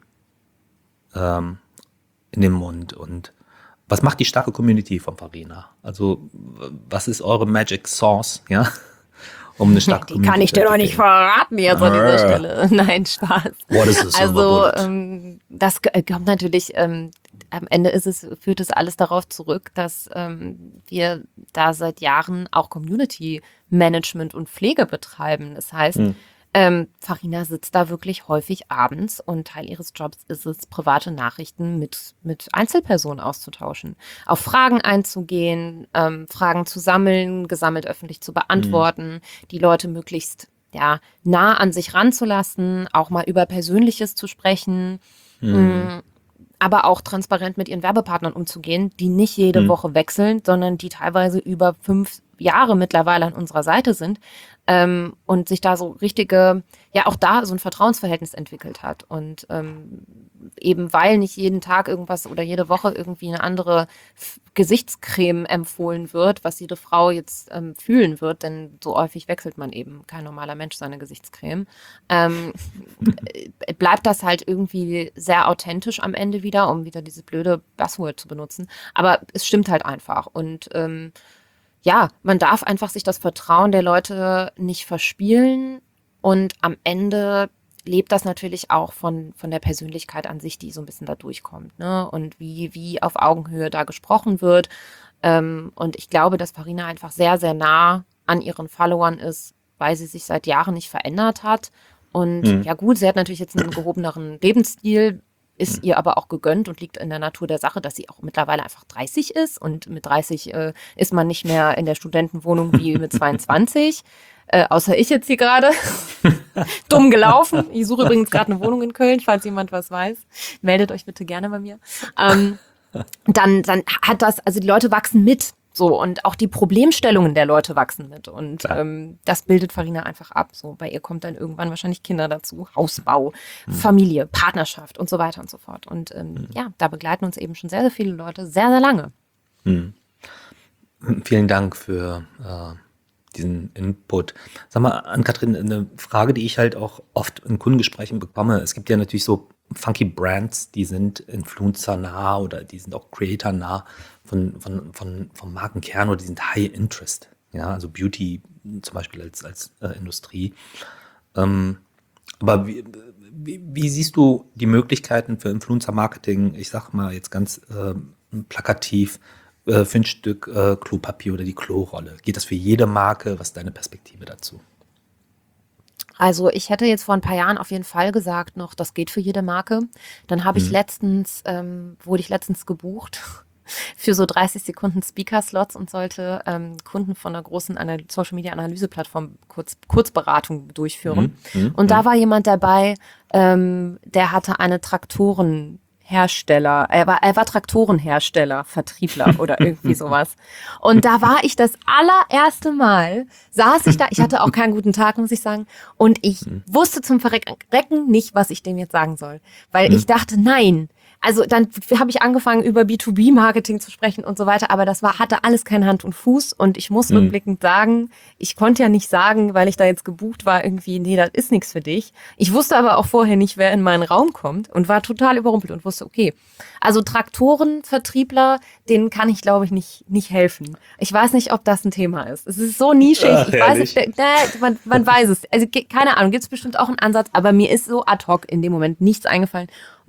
ähm, in den Mund? Und was macht die starke Community von Farina? Also w- was ist eure Magic Sauce, ja, um eine starke Die Community kann ich zu dir doch nicht entwickeln? verraten jetzt an dieser Ah. Stelle. Nein, Spaß. What is a silver Also bullet? ähm, das g- kommt natürlich, ähm, am Ende ist es, führt es alles darauf zurück, dass ähm, wir da seit Jahren auch Community Management und Pflege betreiben. Das heißt, Hm. ähm, Farina sitzt da wirklich häufig abends und Teil ihres Jobs ist es, private Nachrichten mit, mit Einzelpersonen auszutauschen, auf Fragen einzugehen, ähm, Fragen zu sammeln, gesammelt öffentlich zu beantworten, die Leute möglichst ja, nah an sich ranzulassen, auch mal über Persönliches zu sprechen, mh, aber auch transparent mit ihren Werbepartnern umzugehen, die nicht jede Hm. Woche wechseln, sondern die teilweise über fünf Jahre mittlerweile an unserer Seite sind ähm, und sich da so richtige, ja auch da so ein Vertrauensverhältnis entwickelt hat. Und ähm, eben weil nicht jeden Tag irgendwas oder jede Woche irgendwie eine andere F- Gesichtscreme empfohlen wird, was jede Frau jetzt ähm, fühlen wird, denn so häufig wechselt man eben, kein normaler Mensch, seine Gesichtscreme, ähm, äh, bleibt das halt irgendwie sehr authentisch am Ende wieder, um wieder diese blöde Buzzword zu benutzen. Aber es stimmt halt einfach. Und ähm, ja, man darf einfach sich das Vertrauen der Leute nicht verspielen. Und am Ende lebt das natürlich auch von, von der Persönlichkeit an sich, die so ein bisschen da durchkommt, ne? Und wie, wie auf Augenhöhe da gesprochen wird. Ähm, und ich glaube, dass Farina einfach sehr, sehr nah an ihren Followern ist, weil sie sich seit Jahren nicht verändert hat. Und Hm. ja gut, sie hat natürlich jetzt einen gehobeneren Lebensstil, ist ihr aber auch gegönnt und liegt in der Natur der Sache, dass sie auch mittlerweile einfach dreißig ist. Und mit dreißig äh, ist man nicht mehr in der Studentenwohnung wie mit zweiundzwanzig. Äh, außer ich jetzt hier gerade. Dumm gelaufen. Ich suche übrigens gerade eine Wohnung in Köln, falls jemand was weiß. Meldet euch bitte gerne bei mir. Ähm, dann, dann hat das, also die Leute wachsen mit. So, und auch die Problemstellungen der Leute wachsen mit. Und Klar. ähm, das bildet Farina einfach ab. So, bei ihr kommt dann irgendwann wahrscheinlich Kinder dazu, Hausbau, Familie, Partnerschaft und so weiter und so fort. Und ähm, ja, da begleiten uns eben schon sehr, sehr viele Leute sehr, sehr lange. Hm. Vielen Dank für äh, diesen Input. Sag mal, Ann-Kathrin, eine Frage, die ich halt auch oft in Kundengesprächen bekomme. Es gibt ja natürlich so funky Brands, die sind Influencer-nah oder die sind auch Creator-nah von, von, von, vom Markenkern oder die sind High Interest. Ja, also Beauty zum Beispiel als, als äh, Industrie. Ähm, aber wie, wie, wie siehst du die Möglichkeiten für Influencer-Marketing, ich sag mal jetzt ganz ähm, plakativ, äh, für ein Stück äh, Klopapier oder die Klorolle? Geht das für jede Marke? Was ist deine Perspektive dazu? Also ich hätte jetzt vor ein paar Jahren auf jeden Fall gesagt noch, das geht für jede Marke. Dann habe ich Mhm. letztens, ähm, wurde ich letztens gebucht für so dreißig Sekunden Speaker-Slots und sollte ähm, Kunden von einer großen Anal- Social-Media-Analyse-Plattform kurz, Kurzberatung durchführen. Mhm. Mhm. Und da war jemand dabei, ähm, der hatte eine Traktorenhersteller, er war, er war Traktorenhersteller, Vertriebler oder irgendwie sowas. Und da war ich das allererste Mal, saß ich da, ich hatte auch keinen guten Tag, muss ich sagen, und ich wusste zum Verrecken nicht, was ich dem jetzt sagen soll. Weil ich dachte, nein, also dann habe ich angefangen, über B zwei B-Marketing zu sprechen und so weiter, aber das war, hatte alles keine Hand und Fuß und ich muss Mhm. rückblickend sagen, ich konnte ja nicht sagen, weil ich da jetzt gebucht war, irgendwie, nee, das ist nichts für dich. Ich wusste aber auch vorher nicht, wer in meinen Raum kommt und war total überrumpelt und wusste, okay, also Traktorenvertriebler, denen kann ich, glaube ich, nicht, nicht helfen. Ich weiß nicht, ob das ein Thema ist. Es ist so nischig, Ach, ich weiß ehrlich? nicht, äh, man, man weiß es. Also ge- keine Ahnung, gibt es bestimmt auch einen Ansatz, aber mir ist so ad hoc in dem Moment nichts eingefallen. Und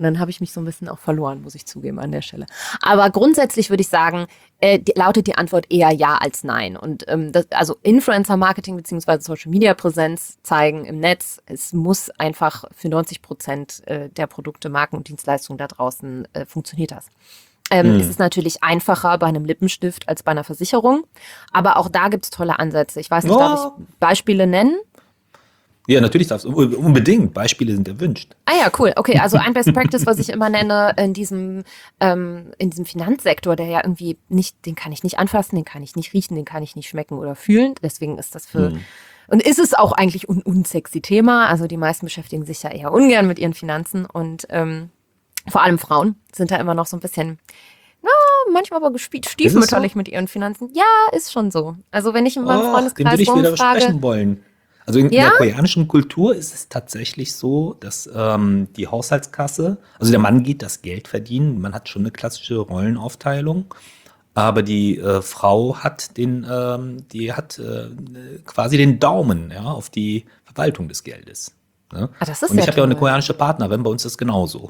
Und dann habe ich mich so ein bisschen auch verloren, muss ich zugeben an der Stelle. Aber grundsätzlich würde ich sagen, äh, die, lautet die Antwort eher ja als nein. Und ähm, das, also Influencer-Marketing bzw. Social-Media-Präsenz zeigen im Netz, es muss einfach für neunzig Prozent äh, der Produkte, Marken und Dienstleistungen da draußen äh, funktioniert das. Ähm, Hm. Es ist natürlich einfacher bei einem Lippenstift als bei einer Versicherung. Aber auch da gibt es tolle Ansätze. Ich weiß nicht, darf Oh. ich Beispiele nennen? Ja, natürlich darfst du unbedingt. Beispiele sind erwünscht. Ah ja, cool. Okay, also ein Best Practice, was ich immer nenne in diesem ähm, in diesem Finanzsektor, der ja irgendwie nicht, den kann ich nicht anfassen, den kann ich nicht riechen, den kann ich nicht schmecken oder fühlen. Deswegen ist das für Hm. und ist es auch eigentlich ein unsexy Thema. Also die meisten beschäftigen sich ja eher ungern mit ihren Finanzen und ähm, vor allem Frauen sind da immer noch so ein bisschen, na, manchmal aber gespielt stiefmütterlich so? mit ihren Finanzen. Ja, ist schon so. Also wenn ich in meinem Oh, dem Freundeskreis würde ich wieder rumfrage, widersprechen wollen. Also in Ja? der koreanischen Kultur ist es tatsächlich so, dass ähm, die Haushaltskasse, also der Mann geht das Geld verdienen, man hat schon eine klassische Rollenaufteilung, aber die äh, Frau hat den, ähm, die hat äh, quasi den Daumen, ja, auf die Verwaltung des Geldes. Ne? Ah, das ist Und ich ja habe ja auch eine toll. koreanische Partnerin, bei uns ist das genauso.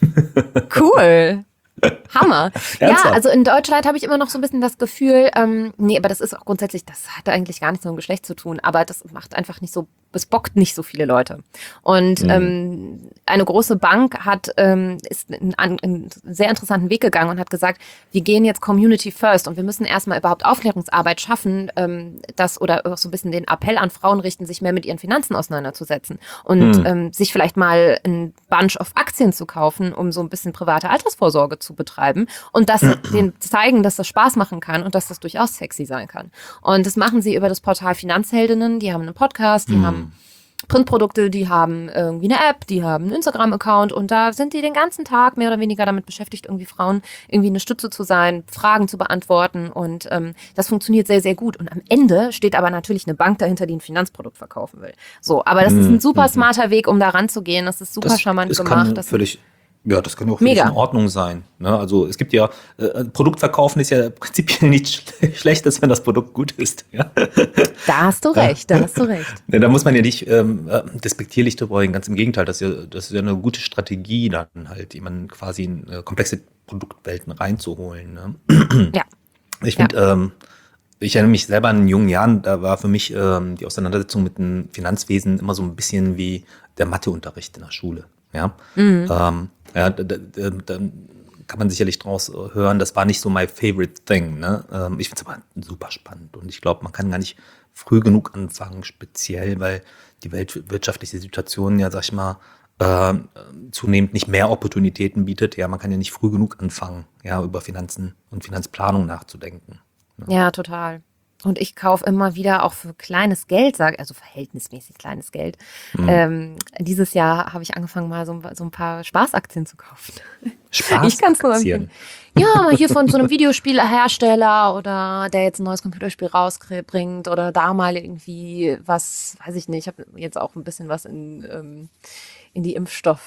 Cool. Hammer. Ja, Ernsthaft? also in Deutschland habe ich immer noch so ein bisschen das Gefühl, ähm, nee, aber das ist auch grundsätzlich, das hat eigentlich gar nichts mit dem Geschlecht zu tun, aber das macht einfach nicht so, es bockt nicht so viele Leute. Und Mhm. ähm, eine große Bank hat, ähm, ist einen, einen sehr interessanten Weg gegangen und hat gesagt, wir gehen jetzt Community first und wir müssen erstmal überhaupt Aufklärungsarbeit schaffen, ähm, das oder auch so ein bisschen den Appell an Frauen richten, sich mehr mit ihren Finanzen auseinanderzusetzen und Mhm. ähm, sich vielleicht mal ein Bunch of Aktien zu kaufen, um so ein bisschen private Altersvorsorge zu betreiben und das denen zeigen, dass das Spaß machen kann und dass das durchaus sexy sein kann. Und das machen sie über das Portal Finanzheldinnen, die haben einen Podcast, die Mhm. haben Printprodukte, die haben irgendwie eine App, die haben einen Instagram-Account und da sind die den ganzen Tag mehr oder weniger damit beschäftigt, irgendwie Frauen irgendwie eine Stütze zu sein, Fragen zu beantworten und ähm, das funktioniert sehr, sehr gut. Und am Ende steht aber natürlich eine Bank dahinter, die ein Finanzprodukt verkaufen will. So, aber das ist ein super smarter Weg, um da ranzugehen. Das ist super Das, charmant das gemacht. kann Das völlig, ja, das kann auch völlig Mega. in Ordnung sein. Ne? Also es gibt ja, äh, Produkt verkaufen ist ja prinzipiell nichts schle- Schlechtes, wenn das Produkt gut ist. Ja? Da hast du recht, da hast du recht. Ne, da muss man ja nicht ähm, äh, despektierlich drüber reden, ganz im Gegenteil, das ist, ja, das ist ja eine gute Strategie, dann halt jemanden quasi in äh, komplexe Produktwelten reinzuholen. Ne? Ja. Ich finde, ähm, ich erinnere mich selber an jungen Jahren, da war für mich ähm, die Auseinandersetzung mit dem Finanzwesen immer so ein bisschen wie der Matheunterricht in der Schule. Ja, Mhm. ähm, ja da, da, da, da kann man sicherlich draus äh, hören, das war nicht so my favorite thing. Ne? Ähm, ich finde es aber super spannend und ich glaube, man kann gar nicht früh genug anfangen, speziell, weil die weltwirtschaftliche Situation ja, sag ich mal, äh, zunehmend nicht mehr Opportunitäten bietet. Ja, man kann ja nicht früh genug anfangen, ja, über Finanzen und Finanzplanung nachzudenken. Ja, total. Und ich kaufe immer wieder auch für kleines Geld, sag, also verhältnismäßig kleines Geld. Mhm. Ähm, dieses Jahr habe ich angefangen, mal so, so ein paar Spaßaktien zu kaufen. Spaß. Ich kann's nur empfehlen. Ja, hier von so einem Videospielhersteller oder der jetzt ein neues Computerspiel rausbringt oder da mal irgendwie was, weiß ich nicht, ich habe jetzt auch ein bisschen was in, ähm, in die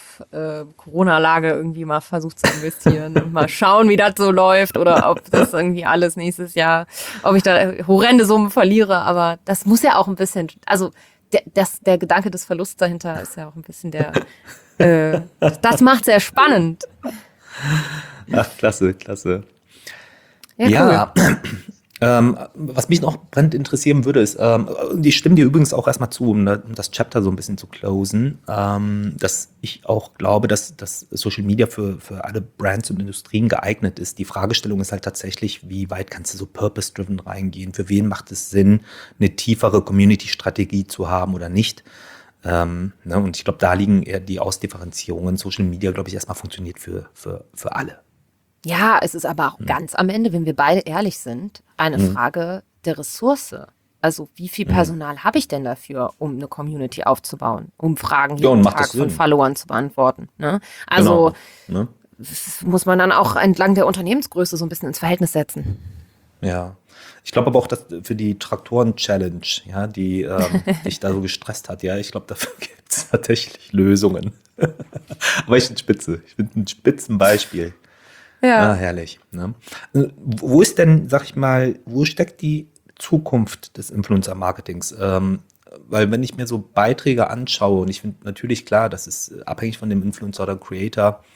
Impfstoff-Corona-Lage irgendwie mal versucht zu investieren und mal schauen, wie das so läuft oder ob das irgendwie alles nächstes Jahr, ob ich da horrende Summen verliere, aber das muss ja auch ein bisschen, also der, das, der Gedanke des Verlusts dahinter ist ja auch ein bisschen der, äh, das macht sehr spannend. Ach, klasse, klasse. Ja, Ja, ähm, was mich noch brennend interessieren würde, ist, ähm, und ich stimme dir übrigens auch erstmal zu, um, da- um das Chapter so ein bisschen zu closen, ähm, dass ich auch glaube, dass, dass Social Media für, für alle Brands und Industrien geeignet ist. Die Fragestellung ist halt tatsächlich, wie weit kannst du so purpose-driven reingehen? Für wen macht es Sinn, eine tiefere Community-Strategie zu haben oder nicht? Ähm, ne, und ich glaube, da liegen eher die Ausdifferenzierungen. Social Media, glaube ich, erstmal funktioniert für, für, für alle. Ja, es ist aber auch ganz am Ende, wenn wir beide ehrlich sind, eine Mhm. Frage der Ressource. Also wie viel Personal habe ich denn dafür, um eine Community aufzubauen, um Fragen Ja, und jeden macht Tag das von Sinn? Followern zu beantworten? Ne? Also Genau. Ne? das muss man dann auch entlang der Unternehmensgröße so ein bisschen ins Verhältnis setzen. Ja, ich glaube aber auch, dass für die Traktoren-Challenge, ja, die ähm, dich da so gestresst hat, ja, ich glaube, dafür gibt es tatsächlich Lösungen. Aber ich finde spitze. Ich finde ein Spitzenbeispiel. Ah, herrlich. Ne? Äh, Wo ist denn, sag ich mal, wo steckt die Zukunft des Influencer-Marketings? Ähm, weil wenn ich mir so Beiträge anschaue, und ich finde natürlich klar, das ist abhängig von dem Influencer oder Creator,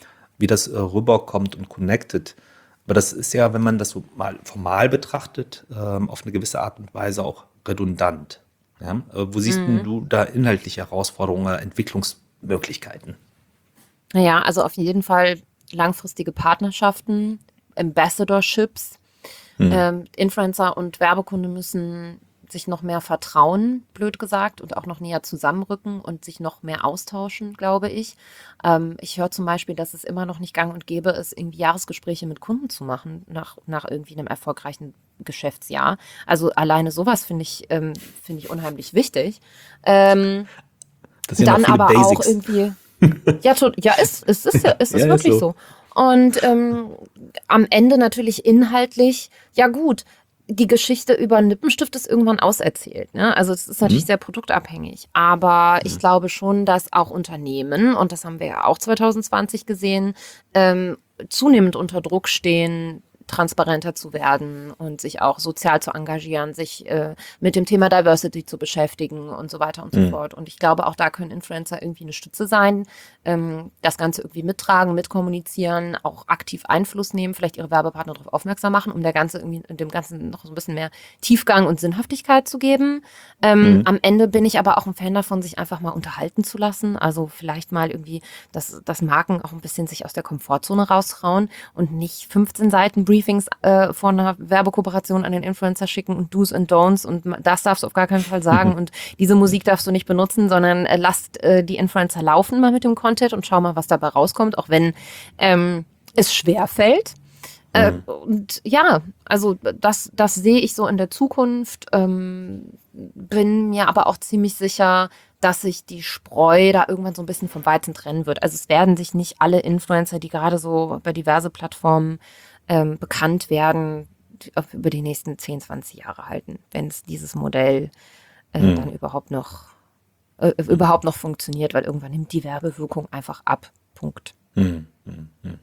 wie das äh, rüberkommt und connected. Aber das ist ja, wenn man das so mal formal betrachtet, ähm, auf eine gewisse Art und Weise auch redundant. Ja? Äh, wo siehst denn Mhm. du da inhaltliche Herausforderungen oder Entwicklungsmöglichkeiten? Naja, also auf jeden Fall langfristige Partnerschaften, Ambassadorships. Hm. Ähm, Influencer und Werbekunde müssen sich noch mehr vertrauen, blöd gesagt, und auch noch näher zusammenrücken und sich noch mehr austauschen, glaube ich. Ähm, ich höre zum Beispiel, dass es immer noch nicht gang und gäbe ist, irgendwie Jahresgespräche mit Kunden zu machen nach, nach irgendwie einem erfolgreichen Geschäftsjahr. Also alleine sowas finde ich, ähm, finde ich unheimlich wichtig. Ähm, Das sind ja noch dann viele aber auch Basics. irgendwie, ja, tot, ja, es, es ist ja, es Ja, ist ist wirklich so. so. Und ähm, am Ende natürlich inhaltlich, ja gut, die Geschichte über einen Lippenstift ist irgendwann auserzählt. Ne? Also es ist natürlich Hm? sehr produktabhängig. Aber ich Hm. glaube schon, dass auch Unternehmen, und das haben wir ja auch zwanzig zwanzig gesehen, ähm, zunehmend unter Druck stehen, transparenter zu werden und sich auch sozial zu engagieren, sich äh, mit dem Thema Diversity zu beschäftigen und so weiter und so Hm. fort. Und ich glaube, auch da können Influencer irgendwie eine Stütze sein, ähm, das Ganze irgendwie mittragen, mitkommunizieren, auch aktiv Einfluss nehmen, vielleicht ihre Werbepartner darauf aufmerksam machen, um der Ganze irgendwie, dem Ganzen noch so ein bisschen mehr Tiefgang und Sinnhaftigkeit zu geben. Ähm, Hm. am Ende bin ich aber auch ein Fan davon, sich einfach mal unterhalten zu lassen. Also vielleicht mal irgendwie, dass, dass Marken auch ein bisschen sich aus der Komfortzone raustrauen und nicht fünfzehn Seiten Briefings äh, vor einer Werbekooperation an den Influencer schicken und Do's and Don'ts und das darfst du auf gar keinen Fall sagen und diese Musik darfst du nicht benutzen, sondern äh, lasst äh, die Influencer laufen mal mit dem Content und schau mal, was dabei rauskommt, auch wenn ähm, es schwer fällt. Äh, Hm. und ja, also das, das sehe ich so in der Zukunft, ähm, bin mir aber auch ziemlich sicher, dass sich die Spreu da irgendwann so ein bisschen vom Weizen trennen wird. Also es werden sich nicht alle Influencer, die gerade so über diverse Plattformen ähm, bekannt werden, auf- über die nächsten zehn, zwanzig Jahre halten, wenn es dieses Modell äh, dann Hm. überhaupt noch, äh, überhaupt noch funktioniert, weil irgendwann nimmt die Werbewirkung einfach ab. Punkt. Hm. Hm. Hm.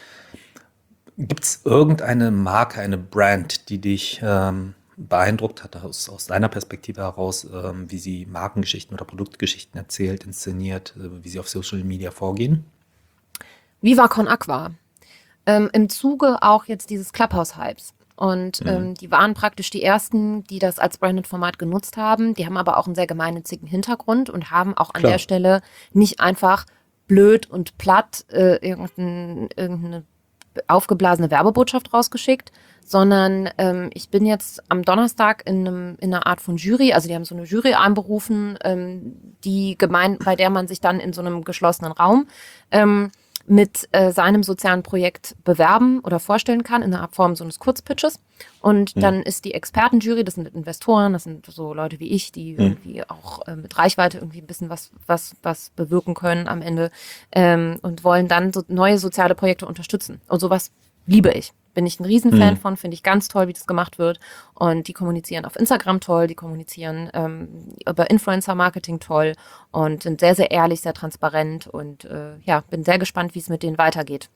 Gibt es irgendeine Marke, eine Brand, die dich ähm, beeindruckt hat, aus, aus deiner Perspektive heraus, ähm, wie sie Markengeschichten oder Produktgeschichten erzählt, inszeniert, äh, wie sie auf Social Media vorgehen? Viva Con Aqua. Ähm, im Zuge auch jetzt dieses Clubhouse-Hypes. Und Hm. ähm, die waren praktisch die ersten, die das als Branded-Format genutzt haben. Die haben aber auch einen sehr gemeinnützigen Hintergrund und haben auch an der Klar. Stelle nicht einfach blöd und platt äh, irgendein, irgendeine aufgeblasene Werbebotschaft rausgeschickt, sondern ähm, ich bin jetzt am Donnerstag in, einem, in einer Art von Jury, also die haben so eine Jury einberufen, ähm, die gemein, bei der man sich dann in so einem geschlossenen Raum ähm, mit äh, seinem sozialen Projekt bewerben oder vorstellen kann, in der Form so eines Kurzpitches. Und Hm. dann ist die Expertenjury, das sind Investoren, das sind so Leute wie ich, die Hm. irgendwie auch äh, mit Reichweite irgendwie ein bisschen was, was, was bewirken können am Ende ähm, und wollen dann so neue soziale Projekte unterstützen. Und sowas liebe ich. Bin ich ein Riesenfan Hm. von, finde ich ganz toll, wie das gemacht wird. Und die kommunizieren auf Instagram toll, die kommunizieren ähm, über Influencer-Marketing toll und sind sehr, sehr ehrlich, sehr transparent und äh, ja, bin sehr gespannt, wie es mit denen weitergeht.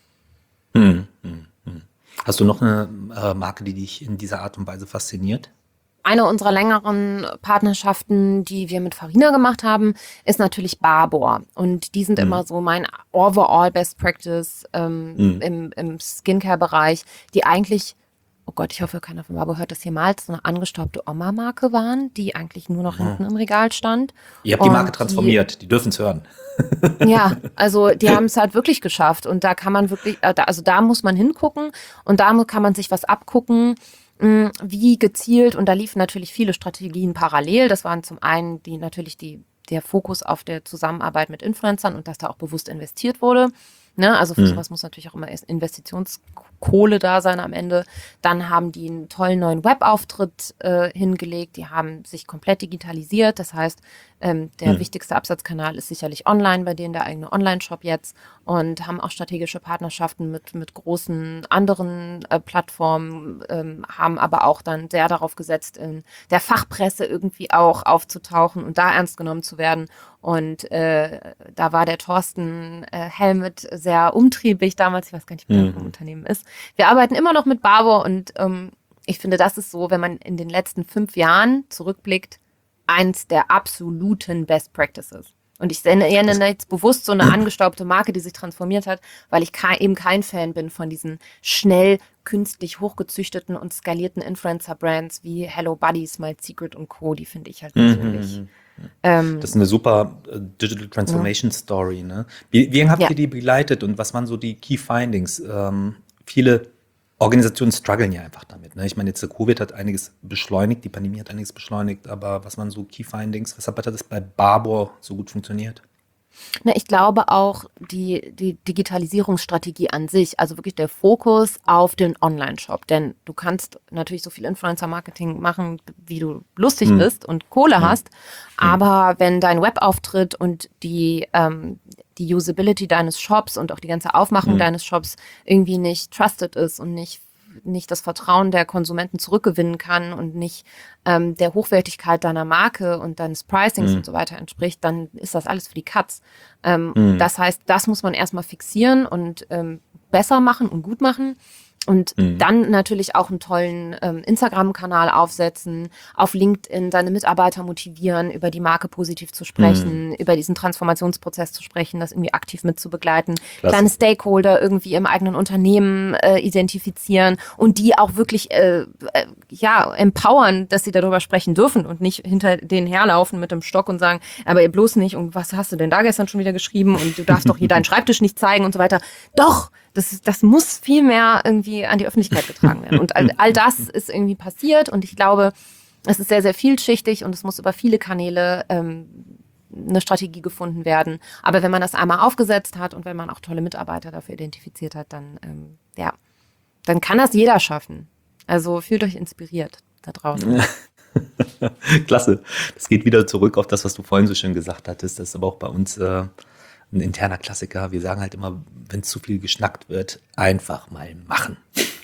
Hm. Hm. Hm. Hast du noch eine äh, Marke, die dich in dieser Art und Weise fasziniert? Eine unserer längeren Partnerschaften, die wir mit Farina gemacht haben, ist natürlich Barbour. Und die sind Hm. immer so mein overall Best Practice ähm, Hm. im, im Skincare-Bereich, die eigentlich, oh Gott, ich hoffe, keiner von Barbour hört das jemals, so eine angestaubte Oma-Marke waren, die eigentlich nur noch hinten im Regal stand. Ihr habt die Marke Und die transformiert, die dürfen es hören. ja, also die haben es halt wirklich geschafft und da kann man wirklich, äh, da- also da muss man hingucken und da mu- kann man sich was abgucken, mh, wie gezielt und da liefen natürlich viele Strategien parallel. Das waren zum einen die natürlich die der Fokus auf der Zusammenarbeit mit Influencern und dass da auch bewusst investiert wurde. Ne? Also für Hm. sowas muss natürlich auch immer erst Investitionskohle da sein am Ende. Dann haben die einen tollen neuen Webauftritt äh, hingelegt. Die haben sich komplett digitalisiert. Das heißt, ähm, der Hm. wichtigste Absatzkanal ist sicherlich online, bei denen der eigene Online-Shop jetzt und haben auch strategische Partnerschaften mit, mit großen anderen äh, Plattformen, ähm, haben aber auch dann sehr darauf gesetzt, in der Fachpresse irgendwie auch aufzutauchen und da ernst genommen zu werden. Und äh, da war der Thorsten äh, Helmet sehr umtriebig damals. Ich weiß gar nicht, wie der Hm. vom Unternehmen ist. Wir arbeiten immer noch mit Barbour und ähm, ich finde, das ist so, wenn man in den letzten fünf Jahren zurückblickt, eins der absoluten Best Practices. Und ich nenne jetzt bewusst so eine angestaubte Marke, die sich transformiert hat, weil ich ke- eben kein Fan bin von diesen schnell künstlich hochgezüchteten und skalierten Influencer-Brands wie Hello Buddy, Smile Secret und Co. Die finde ich halt persönlich. Mhm. Ähm, Das ist eine super äh, Digital Transformation ja. Story. Ne? Wie, wie habt Ja. ihr die begleitet und was waren so die Key Findings? Ähm, viele Organisationen strugglen ja einfach damit. Ne? Ich meine, jetzt der Covid hat einiges beschleunigt, die Pandemie hat einiges beschleunigt, aber was waren so Key Findings? Weshalb hat das bei Barbour so gut funktioniert? Na, ich glaube auch die, die Digitalisierungsstrategie an sich, also wirklich der Fokus auf den Online-Shop. Denn du kannst natürlich so viel Influencer-Marketing machen, wie du lustig Hm. bist und Kohle Hm. hast. Aber wenn dein Webauftritt und die, ähm, die Usability deines Shops und auch die ganze Aufmachung Hm. deines Shops irgendwie nicht trusted ist und nicht nicht das Vertrauen der Konsumenten zurückgewinnen kann und nicht ähm, der Hochwertigkeit deiner Marke und deines Pricings Mhm. und so weiter entspricht, dann ist das alles für die Katz. Ähm, Mhm. Das heißt, das muss man erstmal fixieren und ähm, besser machen und gut machen. Und Mhm. dann natürlich auch einen tollen ähm, Instagram-Kanal aufsetzen, auf LinkedIn seine Mitarbeiter motivieren, über die Marke positiv zu sprechen, über diesen Transformationsprozess zu sprechen, das irgendwie aktiv mit zu begleiten, Klasse. kleine Stakeholder irgendwie im eigenen Unternehmen äh, identifizieren und die auch wirklich äh, äh, ja empowern, dass sie darüber sprechen dürfen und nicht hinter denen herlaufen mit dem Stock und sagen, aber ihr bloß nicht und was hast du denn da gestern schon wieder geschrieben und du darfst doch hier deinen Schreibtisch nicht zeigen und so weiter. Doch, das, das muss viel mehr irgendwie an die Öffentlichkeit getragen werden. Und all, all das ist irgendwie passiert und ich glaube, es ist sehr, sehr vielschichtig und es muss über viele Kanäle ähm, eine Strategie gefunden werden. Aber wenn man das einmal aufgesetzt hat und wenn man auch tolle Mitarbeiter dafür identifiziert hat, dann, ähm, ja, dann kann das jeder schaffen. Also fühlt euch inspiriert da draußen. Klasse. Das geht wieder zurück auf das, was du vorhin so schön gesagt hattest. Das ist aber auch bei uns äh, ein interner Klassiker. Wir sagen halt immer, wenn es zu viel geschnackt wird, einfach mal machen.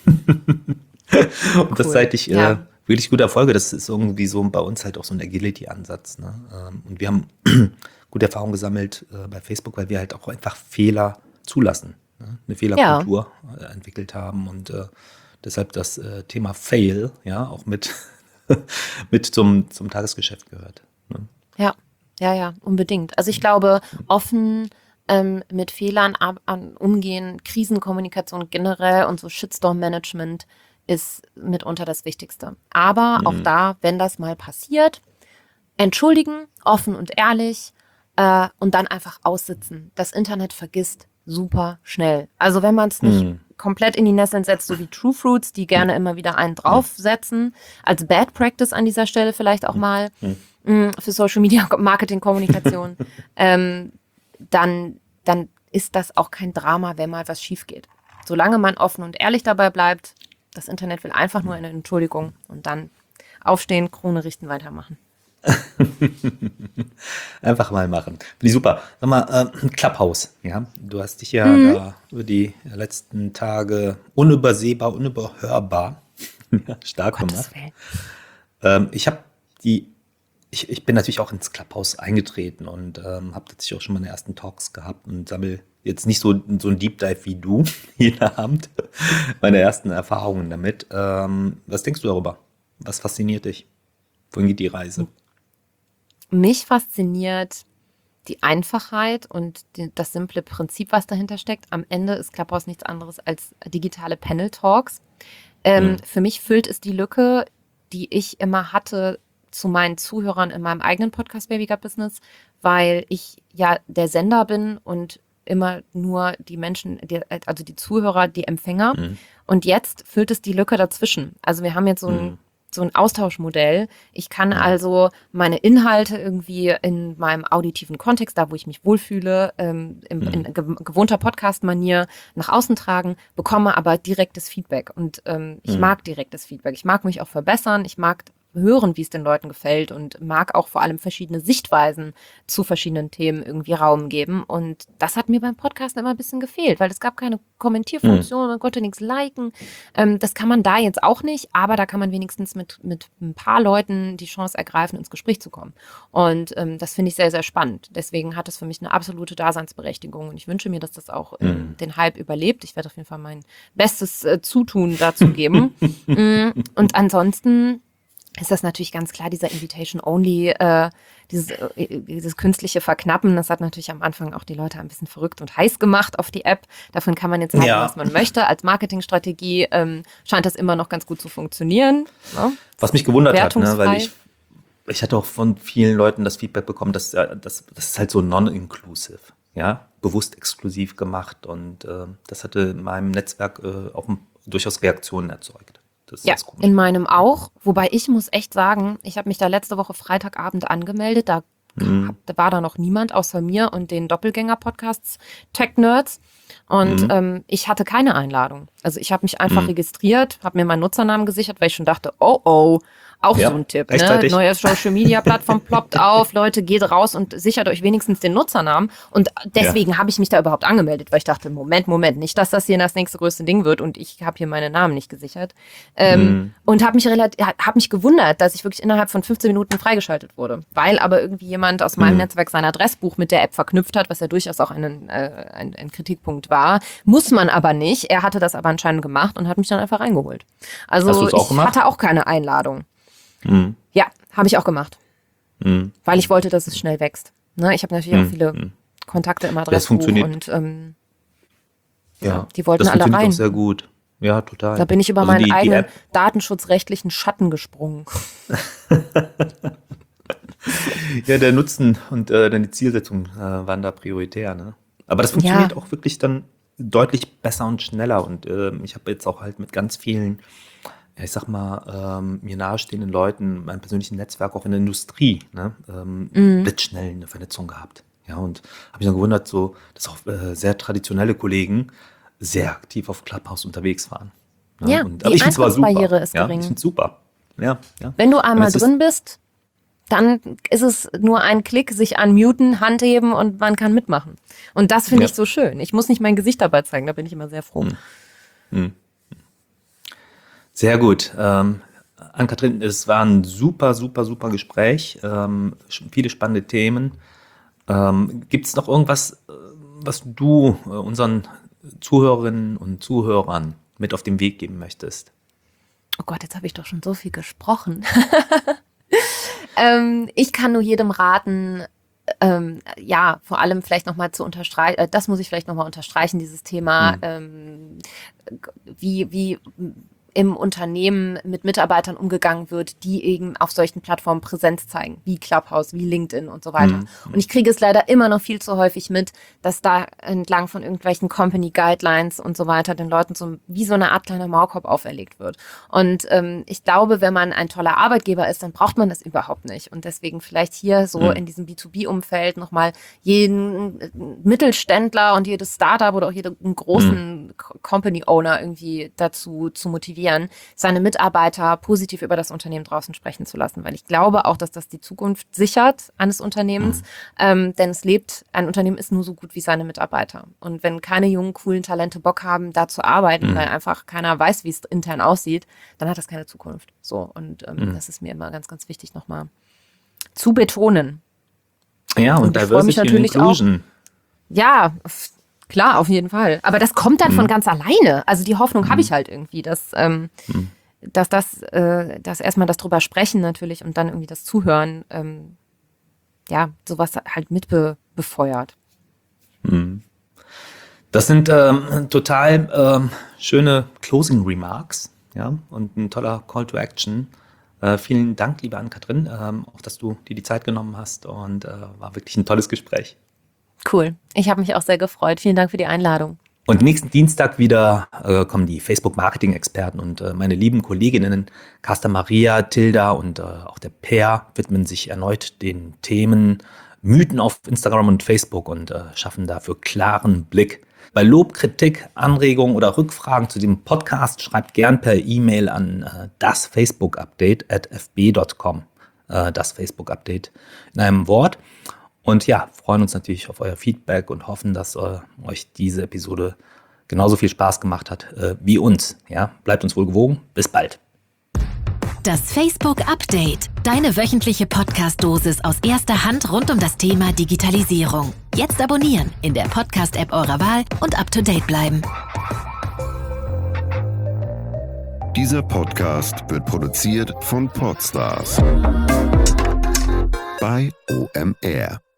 Und das Cool. seit ich äh, Ja. wirklich gute Erfolge. Das ist irgendwie so bei uns halt auch so ein Agility-Ansatz. Ne? Ähm, Und wir haben gute Erfahrungen gesammelt äh, bei Facebook, weil wir halt auch einfach Fehler zulassen. Ne? Eine Fehlerkultur äh, entwickelt haben und äh, deshalb das äh, Thema Fail ja auch mit, mit zum, zum Tagesgeschäft gehört. Ne? Ja, ja, ja, unbedingt. Also ich glaube, offen ähm, mit Fehlern ab, an, umgehen, Krisenkommunikation generell und so Shitstorm-Management ist mitunter das Wichtigste. Aber Mhm. auch da, wenn das mal passiert, entschuldigen, offen und ehrlich äh, und dann einfach aussitzen. Das Internet vergisst super schnell. Also wenn man es nicht Mhm. komplett in die Nesseln setzt, so wie True Fruits, die gerne immer wieder einen draufsetzen, als Bad Practice an dieser Stelle vielleicht auch mal Mhm. mh, für Social Media Marketing, Kommunikation, ähm, dann, dann ist das auch kein Drama, wenn mal was schief geht. Solange man offen und ehrlich dabei bleibt, das Internet will einfach nur eine Entschuldigung und dann aufstehen, Krone richten, weitermachen. Einfach mal machen. Finde ich super. Sag mal, äh, Clubhouse, ja. Du hast dich ja Mhm. da über die letzten Tage unübersehbar, unüberhörbar ja, stark gemacht. Gottes Willen. Ähm, ich habe die, ich, ich bin natürlich auch ins Clubhouse eingetreten und ähm, habe tatsächlich auch schon meine ersten Talks gehabt und sammle jetzt nicht so, so ein Deep Dive wie du jeden Abend, meine ersten Erfahrungen damit. Ähm, was denkst du darüber? Was fasziniert dich? Wohin geht die Reise? Mich fasziniert die Einfachheit und die, das simple Prinzip, was dahinter steckt. Am Ende ist Clubhouse nichts anderes als digitale Panel-Talks. Ähm, Mhm. Für mich füllt es die Lücke, die ich immer hatte zu meinen Zuhörern in meinem eigenen Podcast Baby Gut Business, weil ich ja der Sender bin und immer nur die Menschen, die, also die Zuhörer, die Empfänger. Mhm. Und jetzt füllt es die Lücke dazwischen. Also wir haben jetzt so ein Mhm. so ein Austauschmodell. Ich kann Mhm. also meine Inhalte irgendwie in meinem auditiven Kontext, da wo ich mich wohlfühle, ähm, im, Mhm. in ge gewohnter Podcast-Manier nach außen tragen, bekomme aber direktes Feedback. Und ähm, ich Mhm. mag direktes Feedback. Ich mag mich auch verbessern. Ich mag hören, wie es den Leuten gefällt und mag auch vor allem verschiedene Sichtweisen zu verschiedenen Themen irgendwie Raum geben. Und das hat mir beim Podcast immer ein bisschen gefehlt, weil es gab keine Kommentierfunktion, man konnte nichts liken. Ähm, das kann man da jetzt auch nicht, aber da kann man wenigstens mit, mit ein paar Leuten die Chance ergreifen, ins Gespräch zu kommen. Und ähm, das finde ich sehr, sehr spannend. Deswegen hat es für mich eine absolute Daseinsberechtigung und ich wünsche mir, dass das auch ähm, Mhm. den Hype überlebt. Ich werde auf jeden Fall mein bestes äh, Zutun dazu geben. Mm, und ansonsten ist das natürlich ganz klar, dieser Invitation-Only, äh, dieses, äh, dieses künstliche Verknappen, das hat natürlich am Anfang auch die Leute ein bisschen verrückt und heiß gemacht auf die App. Davon kann man jetzt sagen, Ja. was man möchte. Als Marketingstrategie ähm, scheint das immer noch ganz gut zu funktionieren. Ne? Was mich gewundert hat, ne, Wertungsfrei. weil ich, ich hatte auch von vielen Leuten das Feedback bekommen, dass äh, das, das ist halt so non-inclusive, ja, bewusst exklusiv gemacht und äh, das hatte in meinem Netzwerk äh, auch durchaus Reaktionen erzeugt. Das ist Ja, das Komische. in meinem auch. Wobei ich muss echt sagen, ich habe mich da letzte Woche Freitagabend angemeldet. Da Mhm. hab, war da noch niemand außer mir und den Doppelgänger-Podcasts Tech Nerds. Und Mhm. ähm, ich hatte keine Einladung. Also ich habe mich einfach Mhm. registriert, habe mir meinen Nutzernamen gesichert, weil ich schon dachte, oh oh, auch Ja, so ein Tipp. Ne? rechtzeitig. Neue Social-Media-Plattform ploppt auf. Leute, geht raus und sichert euch wenigstens den Nutzernamen. Und deswegen habe ich mich da überhaupt angemeldet, weil ich dachte, Moment, Moment, nicht, dass das hier das nächste größte Ding wird und ich habe hier meine Namen nicht gesichert. Ähm, Mhm. Und habe mich relativ, hab mich gewundert, dass ich wirklich innerhalb von fünfzehn Minuten freigeschaltet wurde. Weil aber irgendwie jemand aus meinem Mhm. Netzwerk sein Adressbuch mit der App verknüpft hat, was ja durchaus auch ein, äh, ein, ein Kritikpunkt war. Muss man aber nicht. Er hatte das aber anscheinend gemacht und hat mich dann einfach reingeholt. Also Hast du es auch ich gemacht? hatte auch keine Einladung. Mhm. Ja, habe ich auch gemacht. Mhm. Weil ich wollte, dass es schnell wächst. Ne, ich habe natürlich Mhm. auch viele Mhm. Kontakte im Das Adressbuch funktioniert. und ähm, Ja, die wollten das alle funktioniert rein. auch sehr gut. Ja, total. Da bin ich über Also meinen die, die eigenen App, datenschutzrechtlichen Schatten gesprungen. ja, der Nutzen und äh, dann die Zielsetzung äh, waren da prioritär, ne? Aber das funktioniert Ja. auch wirklich dann deutlich besser und schneller. Und ähm, ich habe jetzt auch halt mit ganz vielen, ja, ich sag mal, ähm, mir nahestehenden Leuten, meinem persönlichen Netzwerk, auch in der Industrie, ne, ähm, Mhm. blitzschnell eine Vernetzung gehabt. Ja, und habe mich dann gewundert, so, dass auch äh, sehr traditionelle Kollegen sehr aktiv auf Clubhouse unterwegs waren. Ja, und, die aber ich finde es aber super. Eintrittsbarriere ist ja, gering. Ich finde es super. Ja, ja. Wenn du einmal es ist- drin bist, dann ist es nur ein Klick, sich unmuten, Hand heben und man kann mitmachen. Und das finde Ja. ich so schön. Ich muss nicht mein Gesicht dabei zeigen, da bin ich immer sehr froh. Sehr gut. Ähm, Ann-Kathrin, es war ein super, super, super Gespräch. Ähm, sch- viele spannende Themen. Ähm, Gibt es noch irgendwas, äh, was du äh, unseren Zuhörerinnen und Zuhörern mit auf den Weg geben möchtest? Oh Gott, jetzt habe ich doch schon so viel gesprochen. ähm, ich kann nur jedem raten, ähm, ja, vor allem vielleicht nochmal zu unterstreichen, äh, das muss ich vielleicht nochmal unterstreichen, dieses Thema, Mhm. ähm, wie, wie im Unternehmen mit Mitarbeitern umgegangen wird, die eben auf solchen Plattformen Präsenz zeigen, wie Clubhouse, wie LinkedIn und so weiter. Mhm. Und ich kriege es leider immer noch viel zu häufig mit, dass da entlang von irgendwelchen Company Guidelines und so weiter den Leuten so wie so eine Art kleiner Maulkorb auferlegt wird. Und ähm, ich glaube, wenn man ein toller Arbeitgeber ist, dann braucht man das überhaupt nicht. Und deswegen vielleicht hier so Mhm. in diesem B zwei B-Umfeld nochmal jeden äh, Mittelständler und jedes Startup oder auch jeden großen Co- Company-Owner irgendwie dazu zu motivieren, seine Mitarbeiter positiv über das Unternehmen draußen sprechen zu lassen. Weil ich glaube auch, dass das die Zukunft sichert eines Unternehmens. Ähm, denn es lebt, ein Unternehmen ist nur so gut wie seine Mitarbeiter. Und wenn keine jungen, coolen Talente Bock haben, da zu arbeiten, weil einfach keiner weiß, wie es intern aussieht, dann hat das keine Zukunft. So, und ähm, das ist mir immer ganz, ganz wichtig, nochmal zu betonen. Ja, und, Und ich freu mich Diversity and natürlich Inclusion. Ja, f- klar, auf jeden Fall. Aber das kommt dann von ganz alleine. Also die Hoffnung habe ich halt irgendwie, dass, ähm, dass das, äh, dass erstmal das drüber sprechen natürlich und dann irgendwie das Zuhören, ähm, ja, sowas halt mitbe befeuert. Das sind ähm, total ähm, schöne Closing Remarks, ja, und ein toller Call to Action. Äh, vielen Dank, liebe Ann-Kathrin, ähm, auch dass du dir die Zeit genommen hast und äh, war wirklich ein tolles Gespräch. Cool. Ich habe mich auch sehr gefreut. Vielen Dank für die Einladung. Und nächsten Dienstag wieder äh, kommen die Facebook-Marketing-Experten und äh, meine lieben Kolleginnen Carsta Maria, Tilda und äh, auch der Per widmen sich erneut den Themen Mythen auf Instagram und Facebook und äh, schaffen dafür klaren Blick. Bei Lob, Kritik, Anregungen oder Rückfragen zu dem Podcast schreibt gern per E-Mail an äh, das Facebook Update at f b punkt com. Äh, das Facebook Update in einem Wort. Und ja, freuen uns natürlich auf euer Feedback und hoffen, dass äh, euch diese Episode genauso viel Spaß gemacht hat äh, wie uns. Ja, bleibt uns wohl gewogen. Bis bald. Das Facebook Update. Deine wöchentliche Podcast-Dosis aus erster Hand rund um das Thema Digitalisierung. Jetzt abonnieren in der Podcast-App eurer Wahl und up to date bleiben. Dieser Podcast wird produziert von Podstars bei O M R.